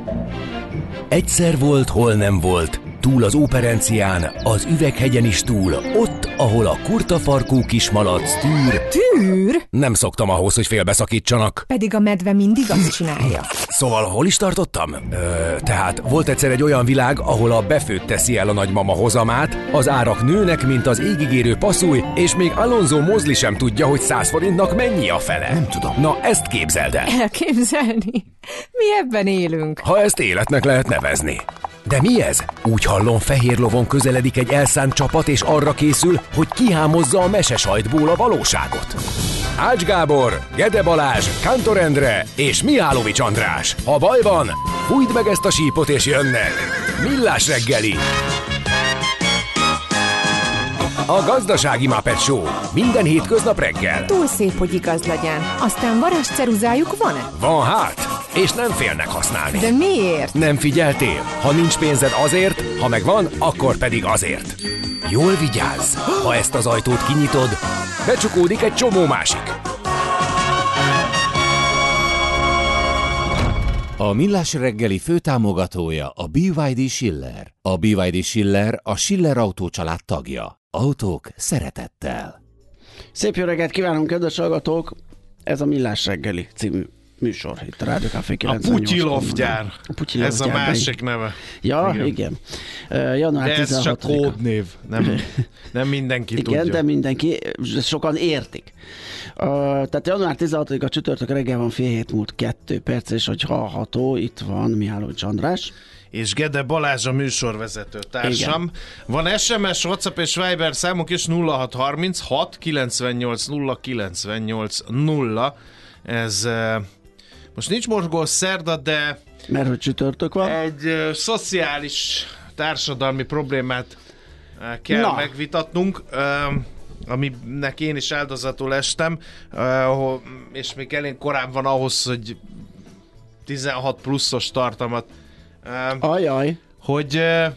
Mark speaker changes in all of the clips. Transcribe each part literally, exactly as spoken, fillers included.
Speaker 1: Egyszer volt, hol nem volt, túl az Óperencián, az Üveghegyen is túl, ott, ahol a kurtafarkú kismalac tűr.
Speaker 2: Tűr?
Speaker 1: Nem szoktam ahhoz, hogy félbeszakítsanak.
Speaker 2: Pedig a medve mindig azt csinálja.
Speaker 1: Szóval hol is tartottam? Ö, tehát volt egyszer egy olyan világ, ahol a befőtt teszi el a nagymama hozamát, az árak nőnek, mint az égigérő passzúj, és még Alonso Mosley sem tudja, hogy száz forintnak mennyi a fele.
Speaker 3: Nem tudom.
Speaker 1: Na, ezt képzeld el.
Speaker 2: Elképzelni? Mi ebben élünk.
Speaker 1: Ha ezt életnek lehet nevezni. De mi ez? Úgy hallom, fehér lovon közeledik egy elszánt csapat, és arra készül, hogy kihámozza a mesesajtból a valóságot. Ács Gábor, Gede Balázs, Kántor Endre és Mihálovics András. Ha baj van, fújdd meg ezt a sípot és jönnek. Millás reggeli. A Gazdasági Muppet Show. Minden hétköznap reggel.
Speaker 2: Túl szép, hogy igaz legyen. Aztán varázsceruzájuk van-e?
Speaker 1: Van hát, és nem félnek használni.
Speaker 2: De miért?
Speaker 1: Nem figyeltél? Ha nincs pénzed azért, ha megvan, akkor pedig azért. Jól vigyázz! Ha ezt az ajtót kinyitod, becsukódik egy csomó másik.
Speaker 3: A Millás reggeli főtámogatója a bé vé dé Schiller. A bé vé dé Schiller a Schiller Autó család tagja. Autók szeretettel.
Speaker 4: Szép jó reggelt kívánunk, kedves hallgatók! Ez a Millás reggeli című műsor itt a Rádió Café kilencvennyolc.
Speaker 5: A Putyilov gyár.
Speaker 4: A ez
Speaker 5: a másik neve.
Speaker 4: Ja, igen. igen. Uh, január
Speaker 5: de ez csak kódnév. Nem, nem mindenki
Speaker 4: igen,
Speaker 5: tudja.
Speaker 4: Igen, de mindenki, sokan értik. Uh, tehát január tizenhatodika csütörtök reggel van, fél hét múlt kettő perc, és hogy hallható, itt van Mihálovics András.
Speaker 5: És Gede Balázs a műsorvezető társam. Igen. Van es em es, WhatsApp és Viber számunk is nulla hat harminchat kilencvennyolc nulla kilencvennyolc nulla. Ez uh, most nincs morgós szerda, de
Speaker 4: mert hogy csütörtök van.
Speaker 5: Egy uh, szociális társadalmi problémát uh, kell Na. megvitatnunk, uh, aminek én is áldozatul estem, uh, és még elég korán van ahhoz, hogy tizenhat pluszos tartalmat uh,
Speaker 4: Ajaj.
Speaker 5: hogy uh,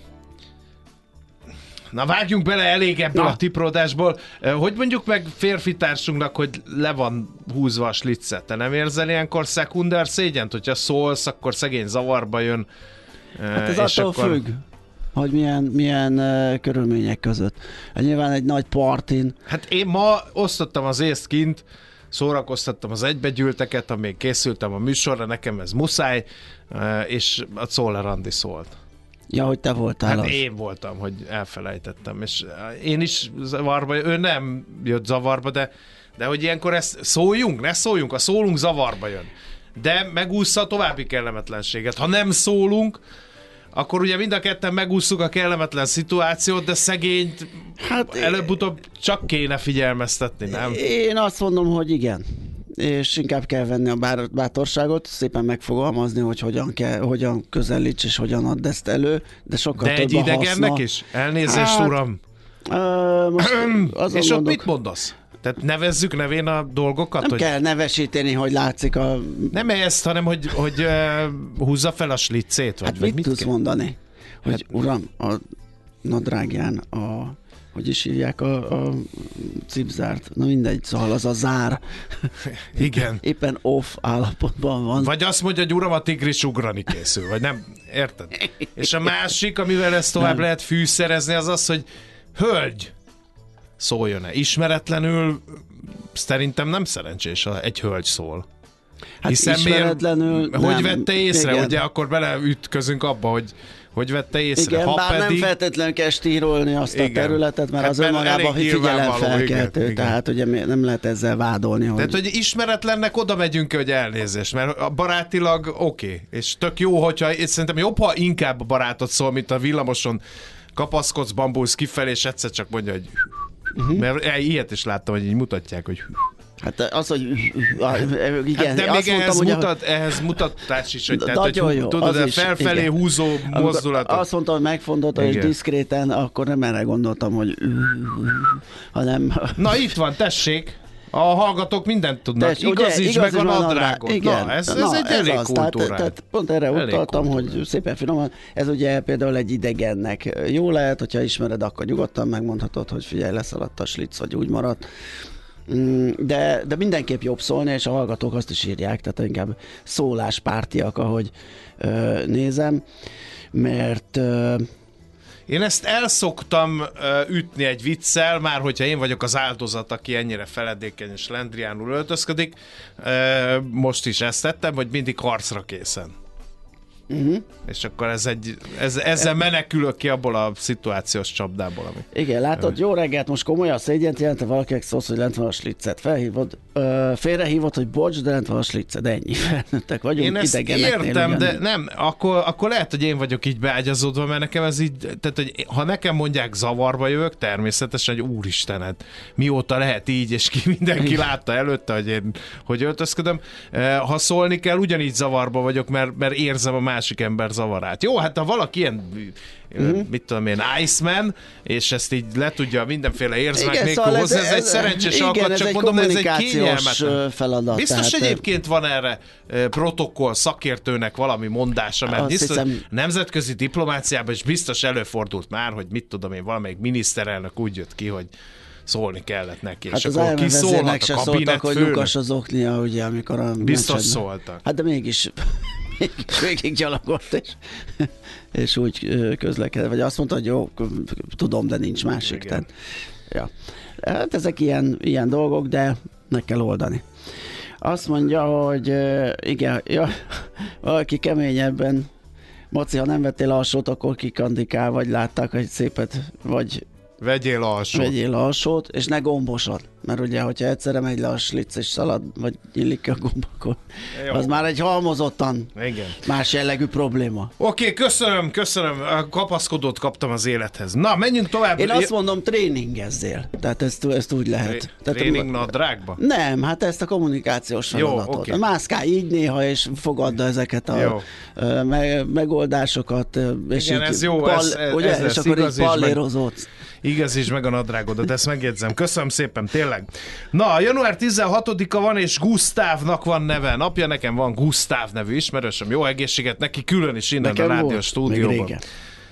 Speaker 5: na vágjunk bele elég ebből Na. a tiprodásból. Hogy mondjuk meg férfitársunknak, hogy le van húzva a slicce? Te nem érzel ilyenkor szekunder szégyent? Hogyha szólsz, akkor szegény zavarba jön.
Speaker 4: Hát ez attól akkor... függ, hogy milyen, milyen uh, körülmények között. Hát nyilván egy nagy partin.
Speaker 5: Hát én ma osztottam az észt kint, szórakoztattam az egybegyűlteket, amíg készültem a műsorra, nekem ez muszáj, uh, és a Czoller Andi szólt.
Speaker 4: Ja, hogy te voltál
Speaker 5: hát
Speaker 4: az.
Speaker 5: én voltam, hogy elfelejtettem, és én is zavarba, ő nem jött zavarba, de, de hogy ilyenkor ezt szóljunk, ne szóljunk, a szólunk zavarba jön. De megúszza a további kellemetlenséget. Ha nem szólunk, akkor ugye mind a ketten megússzuk a kellemetlen szituációt, de szegényt hát előbb-utóbb csak kéne figyelmeztetni, nem?
Speaker 4: Én azt mondom, hogy igen. És inkább kell venni a bátorságot, szépen megfogalmazni, hogy hogyan, kell, hogyan közelíts és hogyan add ezt elő, de sokkal
Speaker 5: de
Speaker 4: több
Speaker 5: egy
Speaker 4: a
Speaker 5: idegennek
Speaker 4: haszna.
Speaker 5: is? Elnézést, hát, uram!
Speaker 4: Uh, most
Speaker 5: és ott
Speaker 4: mondok,
Speaker 5: mit mondasz? Tehát nevezzük nevén a dolgokat?
Speaker 4: Nem
Speaker 5: hogy...
Speaker 4: kell nevesíteni, hogy látszik a...
Speaker 5: Nem ezt, hanem hogy, hogy uh, húzza fel a sliccét? Vagy,
Speaker 4: hát
Speaker 5: vagy
Speaker 4: mit, mit tudsz
Speaker 5: kell?
Speaker 4: mondani? Hogy
Speaker 5: hát...
Speaker 4: uram, a nadrágján a... hogy is hívják a, a cipzárt? Na mindegy, szóval az a zár.
Speaker 5: Igen.
Speaker 4: Éppen off állapotban van.
Speaker 5: Vagy azt mondja, hogy uram, a tigris ugrani készül, vagy nem, érted? És a másik, amivel ezt tovább nem. lehet fűszerezni, az az, hogy hölgy, szóljon-e. Ismeretlenül szerintem nem szerencsés, ha egy hölgy szól.
Speaker 4: Hát
Speaker 5: hiszen
Speaker 4: ismeretlenül
Speaker 5: miért,
Speaker 4: nem.
Speaker 5: Hogy vette észre,
Speaker 4: Igen.
Speaker 5: ugye akkor beleütközünk abba, hogy hogy vette észre.
Speaker 4: Igen,
Speaker 5: ha
Speaker 4: bár
Speaker 5: pedig...
Speaker 4: nem feltétlenül kell stírolni azt
Speaker 5: igen.
Speaker 4: a területet, mert
Speaker 5: hát
Speaker 4: az önmagában figyelemfelkeltő,
Speaker 5: igen,
Speaker 4: tehát ugye nem lehet ezzel vádolni. Hogy...
Speaker 5: Tehát, hogy ismeretlennek oda megyünk, hogy elnézést, mert barátilag oké, okay. és tök jó, hogyha, és szerintem jobb, ha inkább a barátod szól, mint a villamoson kapaszkodsz, bambulsz kifelé, és egyszer csak mondja, hogy uh-huh. mert ilyet is láttam, hogy így mutatják, hogy
Speaker 4: hát az, hogy igen,
Speaker 5: hát de még ehhez,
Speaker 4: mondtam,
Speaker 5: mutat, hogy... ehhez mutatás is, hogy, tehát, hogy
Speaker 4: jó,
Speaker 5: tudod, a
Speaker 4: is,
Speaker 5: felfelé
Speaker 4: igen.
Speaker 5: húzó mozdulatot.
Speaker 4: Azt mondtam, hogy megfontoltam, és diszkréten, akkor nem erre gondoltam, hogy hanem...
Speaker 5: Na itt van, tessék! A hallgatók mindent tudnak.
Speaker 4: Tess,
Speaker 5: igazíts
Speaker 4: ugye,
Speaker 5: meg a nadrágot.
Speaker 4: Igen.
Speaker 5: Na, ez, ez
Speaker 4: Na,
Speaker 5: egy
Speaker 4: ez
Speaker 5: elég
Speaker 4: az,
Speaker 5: kultúrát.
Speaker 4: Tehát, tehát pont erre elég utaltam, kultúrát. Hogy szépen finoman, ez ugye például egy idegennek jó lehet, hogyha ismered, akkor nyugodtan megmondhatod, hogy figyelj, leszaladt a slic, vagy úgy maradt. De, de mindenképp jobb szólni, és a hallgatók azt is írják, tehát inkább szóláspártiak, ahogy ö, nézem, mert ö,
Speaker 5: én ezt elszoktam uh, ütni egy viccel, már hogyha én vagyok az áldozat, aki ennyire feledékeny és lendriánul öltözködik. Uh, most is ezt tettem, hogy mindig harcra készen. Uh-huh. És akkor ez egy, ez, ezzel menekülök ki abból a szituációs csapdából. Ami
Speaker 4: igen, látod, jó reggelt, most komolyan szégyent jelent, valakinek szólsz, hogy lent van a sliccet. Felhívod, ö, félrehívod, hogy bocs, de lent van a sliccet, ennyi. Felnőttek vagyunk,
Speaker 5: én ezt értem, de nem, akkor, akkor lehet, hogy én vagyok így beágyazódva, mert nekem ez így, tehát, hogy ha nekem mondják zavarba jövök, természetesen, hogy úristened, mióta lehet így, és ki mindenki látta előtte, hogy én hogy öltözködöm. Ha szólni kell, ugyanígy zavarba vagyok, mert, mert érzem a másik ember zavarát. Jó, hát ha valaki ilyen, mm-hmm. mit tudom én, Iceman, és ezt így le tudja mindenféle érzmek nélkül szóval hozni, ez, ez egy szerencsés
Speaker 4: igen,
Speaker 5: alkat,
Speaker 4: ez
Speaker 5: csak
Speaker 4: egy
Speaker 5: mondom, ez egy kényelmetlen
Speaker 4: feladat.
Speaker 5: Biztos
Speaker 4: tehát,
Speaker 5: egyébként van erre protokoll szakértőnek valami mondása, mert biztos, hiszem, nemzetközi diplomáciában is biztos előfordult már, hogy mit tudom én, valamelyik miniszterelnök úgy jött ki, hogy szólni kellett neki.
Speaker 4: Hát
Speaker 5: és
Speaker 4: az
Speaker 5: akkor kiszólhat
Speaker 4: se
Speaker 5: a
Speaker 4: szóltak, hogy
Speaker 5: főnök.
Speaker 4: Lukas az oknia, ugye, amikor a
Speaker 5: biztos
Speaker 4: meccsen...
Speaker 5: szóltak.
Speaker 4: Hát de mégis végig gyalogolt, és, és úgy közlekedett, vagy azt mondta, hogy jó, tudom, de nincs másik. Tehát, ja. Hát ezek ilyen, ilyen dolgok, de meg kell oldani. Azt mondja, hogy igen, ja, valaki keményebben, Maci, ha nem vettél alsót, akkor kikandikál, vagy látták, hogy szépet, vagy
Speaker 5: vegyél alsót.
Speaker 4: Vegyél alsót, és ne gombosod. Mert ugye, hogyha egyszerre megy le a slic és szalad, vagy illik a gomb, akkor az már egy halmozottan
Speaker 5: igen.
Speaker 4: más jellegű probléma.
Speaker 5: Oké, okay, köszönöm, köszönöm. Kapaszkodót kaptam az élethez. Na, menjünk tovább.
Speaker 4: Én azt mondom, tréningezzél. Tehát ezt, ezt úgy lehet.
Speaker 5: Tré- tréning nadrágba?
Speaker 4: Nem, hát ezt a kommunikációs feladatot. Okay. Mászkálj így néha, és fogadd ezeket a me- megoldásokat. És
Speaker 5: igen, ez jó.
Speaker 4: Pal-
Speaker 5: ez, ez,
Speaker 4: ugye?
Speaker 5: ez
Speaker 4: és akkor így pallérozódsz.
Speaker 5: Igazítsd meg a nadrágodat, ezt megjegyzem. Köszönöm szépen, tényleg. Na, január tizenhatodika van, és Gusztávnak van neve. Napja, nekem van Gusztáv nevű ismerősöm. Jó egészséget neki, külön is innen nekem a rádió stúdióban. Még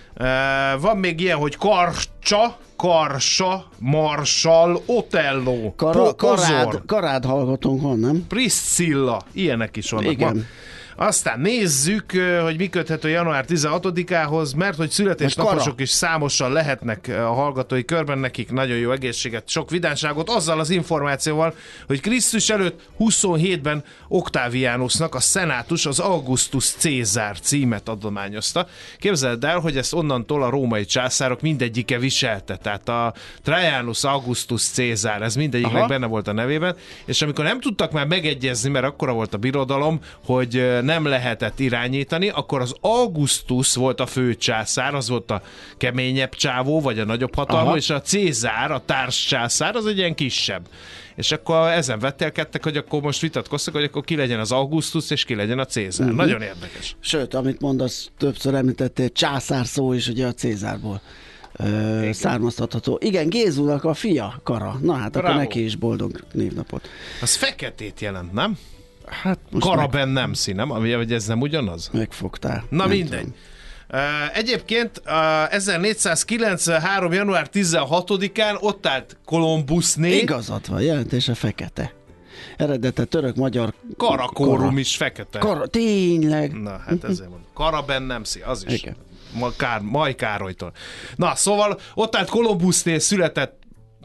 Speaker 5: uh, van még ilyen, hogy Karcsa, Karsa, Marsal, Otello,
Speaker 4: Kara, karád, karád hallgatónk van, nem?
Speaker 5: Priscilla, ilyenek is vannak.
Speaker 4: Igen.
Speaker 5: Ma. Aztán nézzük, hogy mi köthető január tizenhatodikához, mert hogy születésnaposok is számosan lehetnek a hallgatói körben, nekik nagyon jó egészséget, sok vidánságot, azzal az információval, hogy Krisztus előtt huszonhétben Octavianusnak a szenátus az Augustus Cézár címet adományozta. Képzeld el, hogy ezt onnantól a római császárok mindegyike viselte, tehát a Trajanus Augustus Cézár, ez mindegyiknek aha. benne volt a nevében, és amikor nem tudtak már megegyezni, mert akkora volt a birodalom, hogy nem lehetett irányítani, akkor az Augustus volt a főcsászár, az volt a keményebb csávó, vagy a nagyobb hatalmú, aha. és a Cézár, a társcsászár, az egy ilyen kisebb. És akkor ezen vetélkedtek, hogy akkor most vitatkoztak, hogy akkor ki legyen az Augustus, és ki legyen a Cézár. Uh-huh. Nagyon érdekes.
Speaker 4: Sőt, amit mondasz, többször említettél, császár szó is ugye a Cézárból ö, származtatható. Igen, Gézunak a fia, Kara. Na hát bravo. Akkor neki is boldog névnapot.
Speaker 5: Az feketét jelent, nem?
Speaker 4: Hát
Speaker 5: Karaben meg... nem színem, vagy ez nem ugyanaz?
Speaker 4: Megfogtál.
Speaker 5: Na mindegy. Uh, egyébként uh, ezernégyszázkilencvenhárom. január tizenhatodikán ott állt Kolumbuszné.
Speaker 4: Igazad van, jelentése fekete. Eredete török-magyar
Speaker 5: Karakórum
Speaker 4: Kara.
Speaker 5: is fekete.
Speaker 4: Kara, tényleg.
Speaker 5: Na hát ezért mondom. Karaben nem szí, az is.
Speaker 4: Igen.
Speaker 5: Ma, Kár, Maj Károlytól. Na szóval ott állt Kolumbusznél született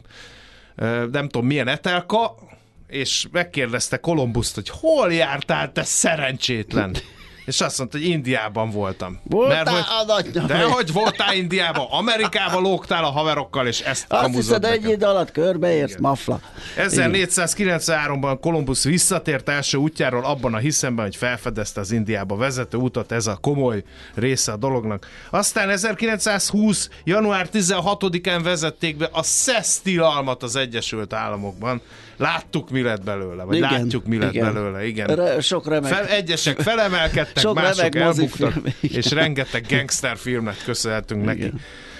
Speaker 5: uh, nem tudom milyen Etelka, és megkérdezte Kolumbuszt, hogy hol jártál, te szerencsétlen? És azt mondta, hogy Indiában voltam.
Speaker 4: Voltál
Speaker 5: Mert, hogy, de hogy voltál Indiában? Amerikában lógtál a haverokkal, és ezt
Speaker 4: azt
Speaker 5: kamuzod
Speaker 4: hiszed, egy idő alatt körbeérsz, mafla.
Speaker 5: ezernégyszázkilencvenháromban Kolumbusz visszatért első útjáról abban a hiszemben, hogy felfedezte az Indiába vezető utat, ez a komoly része a dolognak. Aztán ezerkilencszázhúsz. január tizenhatodikán vezették be a szesztilalmat az Egyesült Államokban. Láttuk, mi lett belőle, vagy igen, látjuk, mi lett igen. belőle. Igen.
Speaker 4: Re, sok remek.
Speaker 5: Fel, egyesek felemelkedtek, sok mások elbuktak, és rengeteg gangsterfilmet köszönhetünk igen. neki.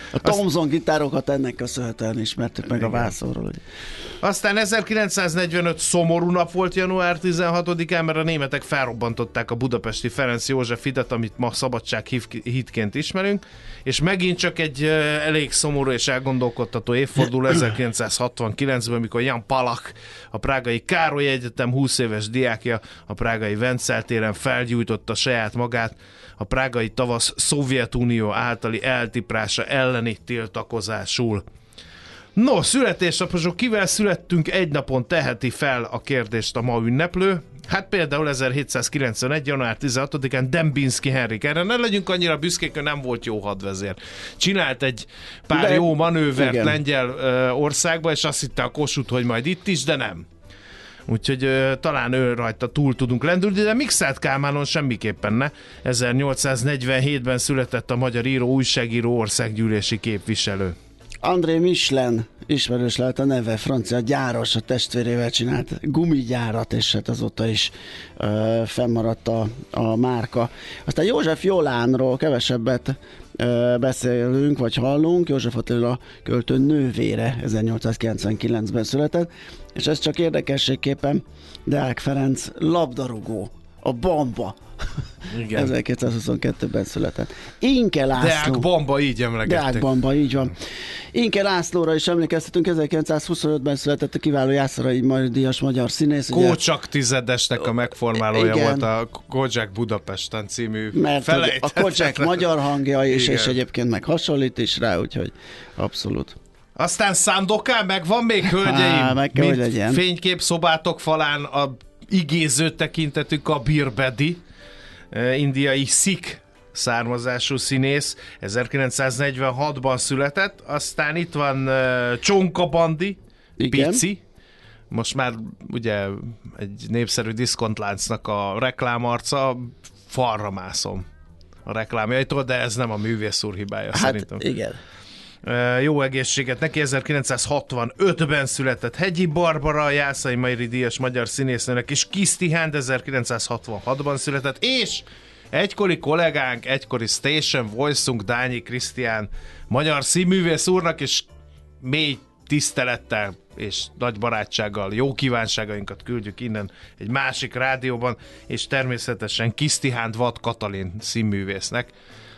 Speaker 4: A Thomson gitárokat ennek köszönhetően ismertük meg. Igen. A vászonról.
Speaker 5: Aztán ezerkilencszáznegyvenöt szomorú nap volt január tizenhatodikán, mert a németek felrobbantották a budapesti Ferenc József hidat, amit ma Szabadsághídként ismerünk, és megint csak egy elég szomorú és elgondolkodtató évforduló ezerkilencszázhatvankilencben, amikor Jan Palach, a prágai Károly Egyetem húsz éves diákja a prágai Vencel téren felgyújtotta saját magát a prágai tavasz Szovjetunió általi eltiprása elleni tiltakozásul. No, születésnaposok, kivel születtünk egy napon teheti fel a kérdést a ma ünneplő. Hát például ezerhétszázkilencvenegy. január tizenhatodikán Dembinski Henrik. Erre ne legyünk annyira büszkék, hogy nem volt jó hadvezér. Csinált egy pár de, jó manővert igen. Lengyel ö, országba, és azt hitte a Kossuth, hogy majd itt is, de nem. Úgyhogy ö, talán ő rajta túl tudunk lendülni, de Mikszáth Kálmánon semmiképpen ne. ezernyolcszáznegyvenhétben született a magyar író, újságíró, országgyűlési képviselő.
Speaker 4: André Michelin, ismerős lehet a neve, francia gyáros, a testvérével csinált gumigyárat, és hát azóta is ö, fennmaradt a, a márka. Aztán József Jolánról kevesebbet ö, beszélünk, vagy hallunk. József Attila költő nővére ezernyolcszázkilencvenkilencben született, és ez csak érdekességképpen Deák Ferenc labdarúgó, a Bamba. Igen. ezerkétszázhuszonkettőben született. Inke László.
Speaker 5: Deák Bamba, így emlegettek.
Speaker 4: Deák Bamba, így van. Inke Lászlóra is emlékeztetünk, ezerkilencszázhuszonötben született a kiváló Jászai Major díjas magyar színész.
Speaker 5: Kócsak tizedesnek a megformálója igen. volt a Kócsák Budapesten című
Speaker 4: felejtetlen. A Kócsák magyar hangja is, igen. és egyébként meg hasonlít is rá, úgyhogy abszolút.
Speaker 5: Aztán Szándokán megvan még, hölgyeim? Há, meg kell, hogy legyen. Fényképszobátok falán a igéző tekintetük a Birbedi, indiai szik származású színész, ezerkilencszáznegyvenhatban született, aztán itt van uh, Csonka Bandi, igen. Pici, most már ugye egy népszerű diszkontláncnak a reklámarca, falra mászom a reklámjaitól, de ez nem a művész úr hibája hát szerintem.
Speaker 4: Igen.
Speaker 5: Uh, jó egészséget neki, ezerkilencszázhatvanötben született Hegyi Barbara, a Jászai Majori díjas magyar színésznőnek, és Kiss Tihán ezerkilencszázhatvanhatban született, és egykori kollégánk, egykori Station Voice-unk Dányi Krisztián magyar színművész úrnak, és mély tisztelettel és nagy barátsággal jó kívánságainkat küldjük innen egy másik rádióban, és természetesen Kiss Tihánt Vad Katalin színművésznek.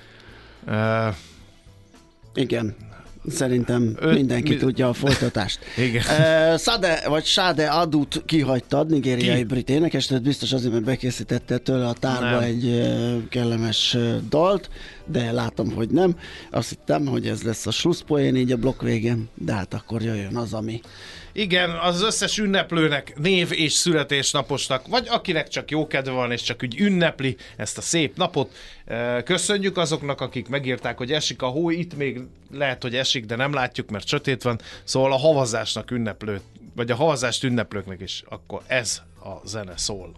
Speaker 5: Uh,
Speaker 4: Igen. Szerintem Öt, mindenki mi... tudja a folytatást.
Speaker 5: Igen.
Speaker 4: Uh, Sade, vagy Sade Adut kihagytad, nigériai Ki? brit énekes, tehát biztos azért, mert bekészítette tőle a tárba nem. egy uh, kellemes uh, dalt, de látom, hogy nem. Azt hittem, hogy ez lesz a slusszpoén így a blokk végén, de hát akkor jöjjön az, ami...
Speaker 5: Igen, az összes ünneplőnek, név- és születésnaposnak, vagy akinek csak jó kedve van, és csak úgy ünnepli ezt a szép napot. Köszönjük azoknak, akik megírták, hogy esik a hó, itt még lehet, hogy esik, de nem látjuk, mert sötét van. Szóval a havazásnak ünneplő, vagy a havazást ünneplőknek is, akkor ez a zene szól.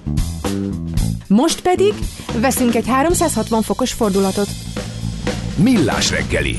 Speaker 2: Most pedig veszünk egy háromszázhatvan fokos fordulatot.
Speaker 1: Millás reggeli.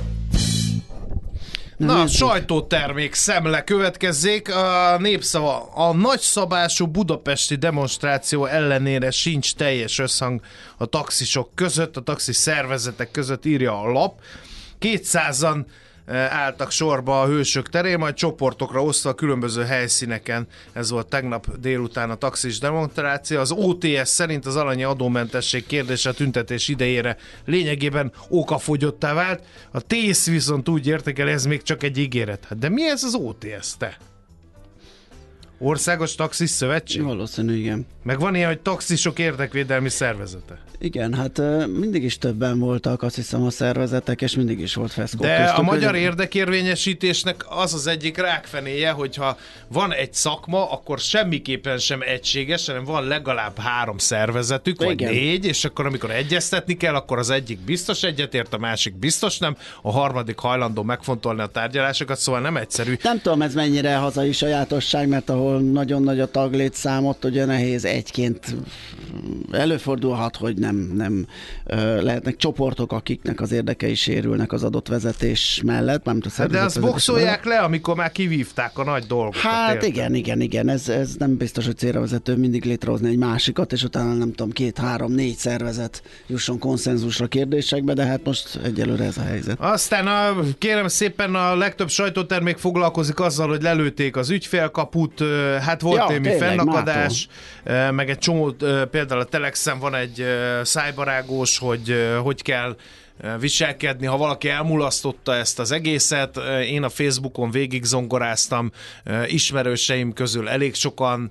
Speaker 5: Na, a sajtótermék szemle következzék. A Népszava: a nagyszabású budapesti demonstráció ellenére sincs teljes összhang a taxisok között, a taxis szervezetek között, írja a lap. kétszázan álltak sorba a Hősök terén, majd csoportokra osztva a különböző helyszíneken. Ez volt tegnap délután a taxis demonstráció. Az o té es szerint az alanyi adómentesség kérdése a tüntetés idejére lényegében okafogyottá vált. A TÉSZ viszont úgy értékel, ez még csak egy ígéret. De mi ez az o té es, te? Országos Taxis Szövetség?
Speaker 4: Valószínű, igen.
Speaker 5: Meg van ilyen, hogy taxisok érdekvédelmi szervezete.
Speaker 4: Igen, hát mindig is többen voltak, azt hiszem, a szervezetek, és mindig is volt feszkó.
Speaker 5: De
Speaker 4: köztük,
Speaker 5: a magyar
Speaker 4: hogy...
Speaker 5: érdekérvényesítésnek az az egyik rákfenéje, hogyha van egy szakma, akkor semmiképpen sem egységes, hanem van legalább három szervezetük, vagy igen. négy, és akkor amikor egyeztetni kell, akkor az egyik biztos egyetért, a másik biztos nem, a harmadik hajlandó megfontolni a tárgyalásokat, szóval nem egyszerű.
Speaker 4: Nem tudom, ez mennyire hazai sajátosság, mert ahol ahol nagyon nagy a taglétszám, ott ugye nehéz egyként előfordulhat, hogy nem, nem lehetnek csoportok, akiknek az érdekei sérülnek az adott vezetés mellett.
Speaker 5: Hát de azt boxolják le, amikor már kivívták a nagy dolgokat.
Speaker 4: Hát
Speaker 5: érted?
Speaker 4: igen, igen, igen, ez, ez nem biztos, hogy célra vezető mindig létrehozni egy másikat, és utána nem tudom, két, három, négy szervezet jusson konszenzusra kérdésekbe, de hát most egyelőre ez a helyzet.
Speaker 5: Aztán a, kérem szépen, a legtöbb sajtótermék foglalkozik azzal, hogy lelőtték az ügyfélkaput, hát volt
Speaker 4: Ja,
Speaker 5: némi
Speaker 4: tényleg,
Speaker 5: fennakadás, meg egy csomó, például a Telexen van egy szájbarágós, hogy hogy kell viselkedni, ha valaki elmulasztotta ezt az egészet. Én a Facebookon végig zongoráztam, ismerőseim közül elég sokan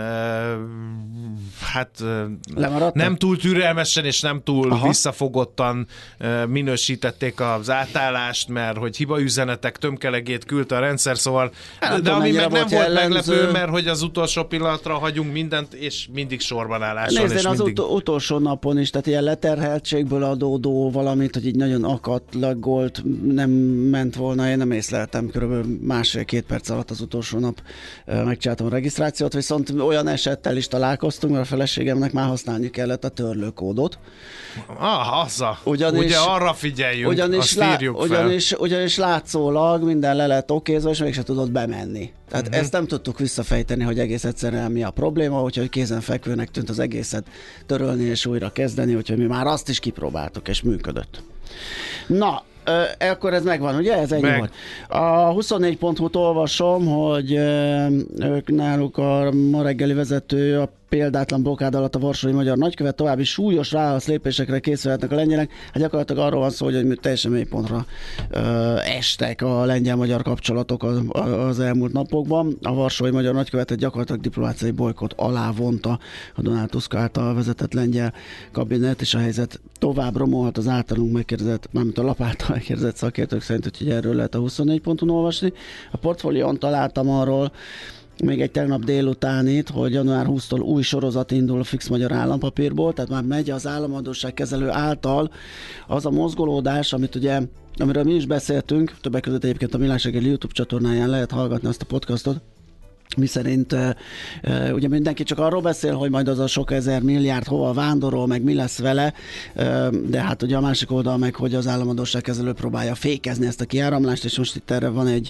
Speaker 5: hát
Speaker 4: Lemaradtak?
Speaker 5: nem túl türelmesen és nem túl
Speaker 4: Aha.
Speaker 5: visszafogottan minősítették az átállást, mert hogy hibaüzenetek tömkelegét küldte a rendszer, szóval
Speaker 4: Hát,
Speaker 5: de ami meg nem volt
Speaker 4: jellemző.
Speaker 5: meglepő, mert hogy az utolsó pillanatra hagyunk mindent, és mindig sorban állás van.
Speaker 4: Nézd,
Speaker 5: és
Speaker 4: én az
Speaker 5: mindig...
Speaker 4: ut- utolsó napon is, tehát ilyen leterheltségből adódó valamit, hogy így nagyon akatlagolt, nem ment volna, én nem észleltem, körülbelül másfél-két perc alatt az utolsó nap megcsináltam a regisztrációt, viszont olyan esettel is találkoztunk, mert a feleségemnek már használni kellett a törlőkódot.
Speaker 5: Ah, azzal.
Speaker 4: Ugyanis,
Speaker 5: Ugye arra figyeljünk,
Speaker 4: ugyanis,
Speaker 5: azt
Speaker 4: lá,
Speaker 5: írjuk fel.
Speaker 4: ugyanis, ugyanis látszólag minden le lett okézva, és mégse tudott bemenni. Tehát uh-huh. ezt nem tudtuk visszafejteni, hogy egész egyszerűen mi a probléma, úgyhogy kézenfekvőnek tűnt az egészet törölni és újra kezdeni, úgyhogy mi már azt is kipróbáltuk, és működött. Na, Ö, akkor ez megvan, ugye? Ez ennyi
Speaker 5: Meg.
Speaker 4: volt. A huszonnégy pont hu-t olvasom, hogy ö, ők náluk a ma reggeli vezető a példátlan blokkád alatt a varsói magyar nagykövet, további súlyos válasz lépésekre készülhetnek a lengyelek. Hát gyakorlatilag arról van szó, hogy teljesen mélypontra ö, estek a lengyel-magyar kapcsolatok az, az elmúlt napokban. A varsói magyar nagykövetet gyakorlatilag diplomáciai bolykott alá vonta a Donald Tusk által vezetett lengyel kabinet, és a helyzet tovább romolhat az általunk megkérdezett, mármint a lap által megkérdezett szakértők szerint, hogy erről lehet a huszonnégy pont hu-n olvasni. A portfólión találtam arról még egy tegnap délutánit, hogy január huszadikától új sorozat indul a fix magyar állampapírból, tehát már megy az államadósságkezelő által az a mozgolódás, amit ugye, amiről mi is beszéltünk, többek között egyébként a Millás reggeli YouTube csatornáján lehet hallgatni azt a podcastot, miszerint uh, uh, ugye mindenki csak arról beszél, hogy majd az a sok ezer milliárd hova vándorol, meg mi lesz vele, uh, de hát ugye a másik oldal meg, hogy az államadósságkezelő próbálja fékezni ezt a kiáramlást, és most itt erre van egy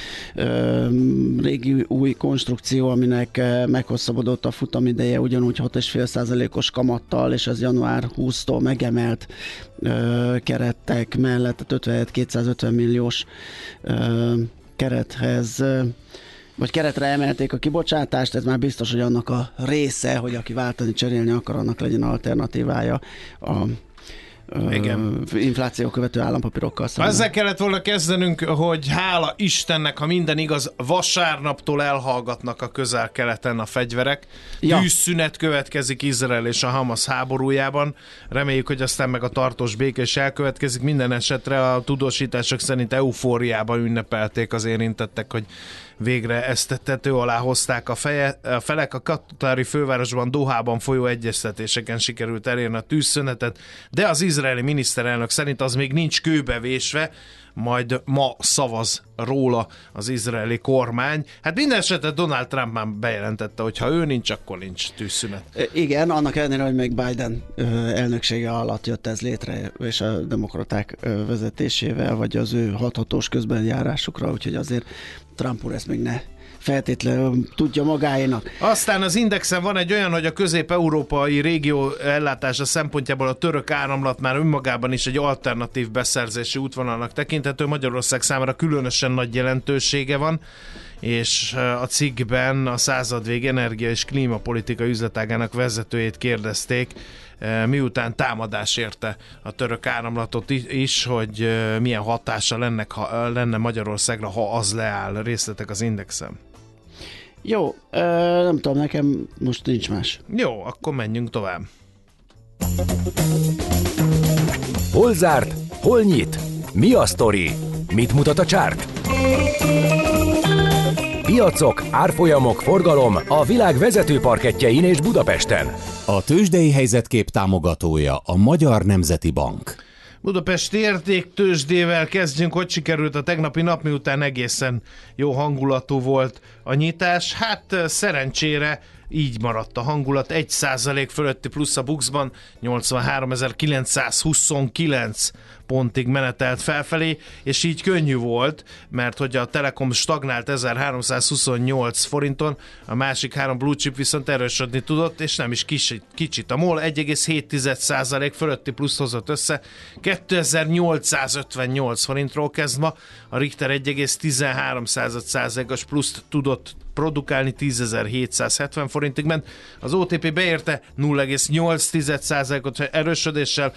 Speaker 4: uh, régi új konstrukció, aminek uh, meghosszabbodott a futamideje, ugyanúgy hat egész öt százalékos kamattal, és az január huszadikától megemelt uh, keretek mellett, tehát ötvenhét kétszázötven milliós uh, kerethez uh, vagy keretre emelték a kibocsátást, ez már biztos, hogy annak a része, hogy aki váltani, cserélni akar, annak legyen alternatívája a
Speaker 5: Igen.
Speaker 4: infláció követő állampapírokkal szemben.
Speaker 5: Ezzel kellett volna kezdenünk, hogy hála Istennek, ha minden igaz, vasárnaptól elhallgatnak a közel-keleten a fegyverek.
Speaker 4: Ja.
Speaker 5: Tűzszünet következik Izrael és a Hamas háborújában. Reméljük, hogy aztán meg a tartós béke is elkövetkezik. Minden esetre a tudósítások szerint eufóriában ünnepelték az érintettek, hogy végre ezt tető alá hozták a, feje, a felek. A katári fővárosban, Dohában folyó egyeztetéseken sikerült elérni a tűzszünetet, de az izraeli miniszterelnök szerint az még nincs kőbevésve, majd ma szavaz róla az izraeli kormány. Hát minden esetre Donald Trump már bejelentette, hogy ha ő nincs, akkor nincs tűzszünet.
Speaker 4: Igen, annak ellenére, hogy még Biden elnöksége alatt jött ez létre, és a demokraták vezetésével, vagy az ő hathatós közbenjárásukra, úgyhogy azért Trump úr ezt még ne feltétlenül tudja magáénak.
Speaker 5: Aztán az Indexen van egy olyan, hogy a közép-európai régió ellátása szempontjából a török áramlat már önmagában is egy alternatív beszerzési útvonalnak tekinthető. Magyarország számára különösen nagy jelentősége van, és a cikkben a századvég energia és klímapolitika üzletágának vezetőjét kérdezték, miután támadás érte a török áramlatot is, hogy milyen hatása lenne, ha, lenne Magyarországra, ha az leáll. Részletek az Indexen.
Speaker 4: Jó, nem tudom, nekem most nincs más.
Speaker 5: Jó, akkor menjünk tovább.
Speaker 1: Hol zárt? Hol nyit? Mi a sztori? Mit mutat a csárt? Piacok, árfolyamok, forgalom a világ vezető parkettjein és Budapesten.
Speaker 3: A tőzsdei helyzetkép támogatója a Magyar Nemzeti Bank.
Speaker 5: Budapesti értéktőzsdével kezdjünk, hogy sikerült a tegnapi nap, miután egészen jó hangulatú volt a nyitás. Hát szerencsére így maradt a hangulat, egy százalék fölötti plusz a Buxban, nyolcvanháromezer-kilencszázhuszonkilenc pontig menetelt felfelé, és így könnyű volt, mert hogy a Telekom stagnált ezerháromszázhuszonnyolc forinton, a másik három blue chip viszont erősödni tudott, és nem is kicsit, kicsit. A MOL egy egész hét százalék fölötti plusz hozott össze, kétezer-nyolcszázötvennyolc forintról kezd ma, a Richter egy egész tizenhárom százalékos pluszt tudott produkálni, tízezer-hétszázhetven forintig ment. Az o té pé beérte nulla egész nyolc százalékot erősödéssel,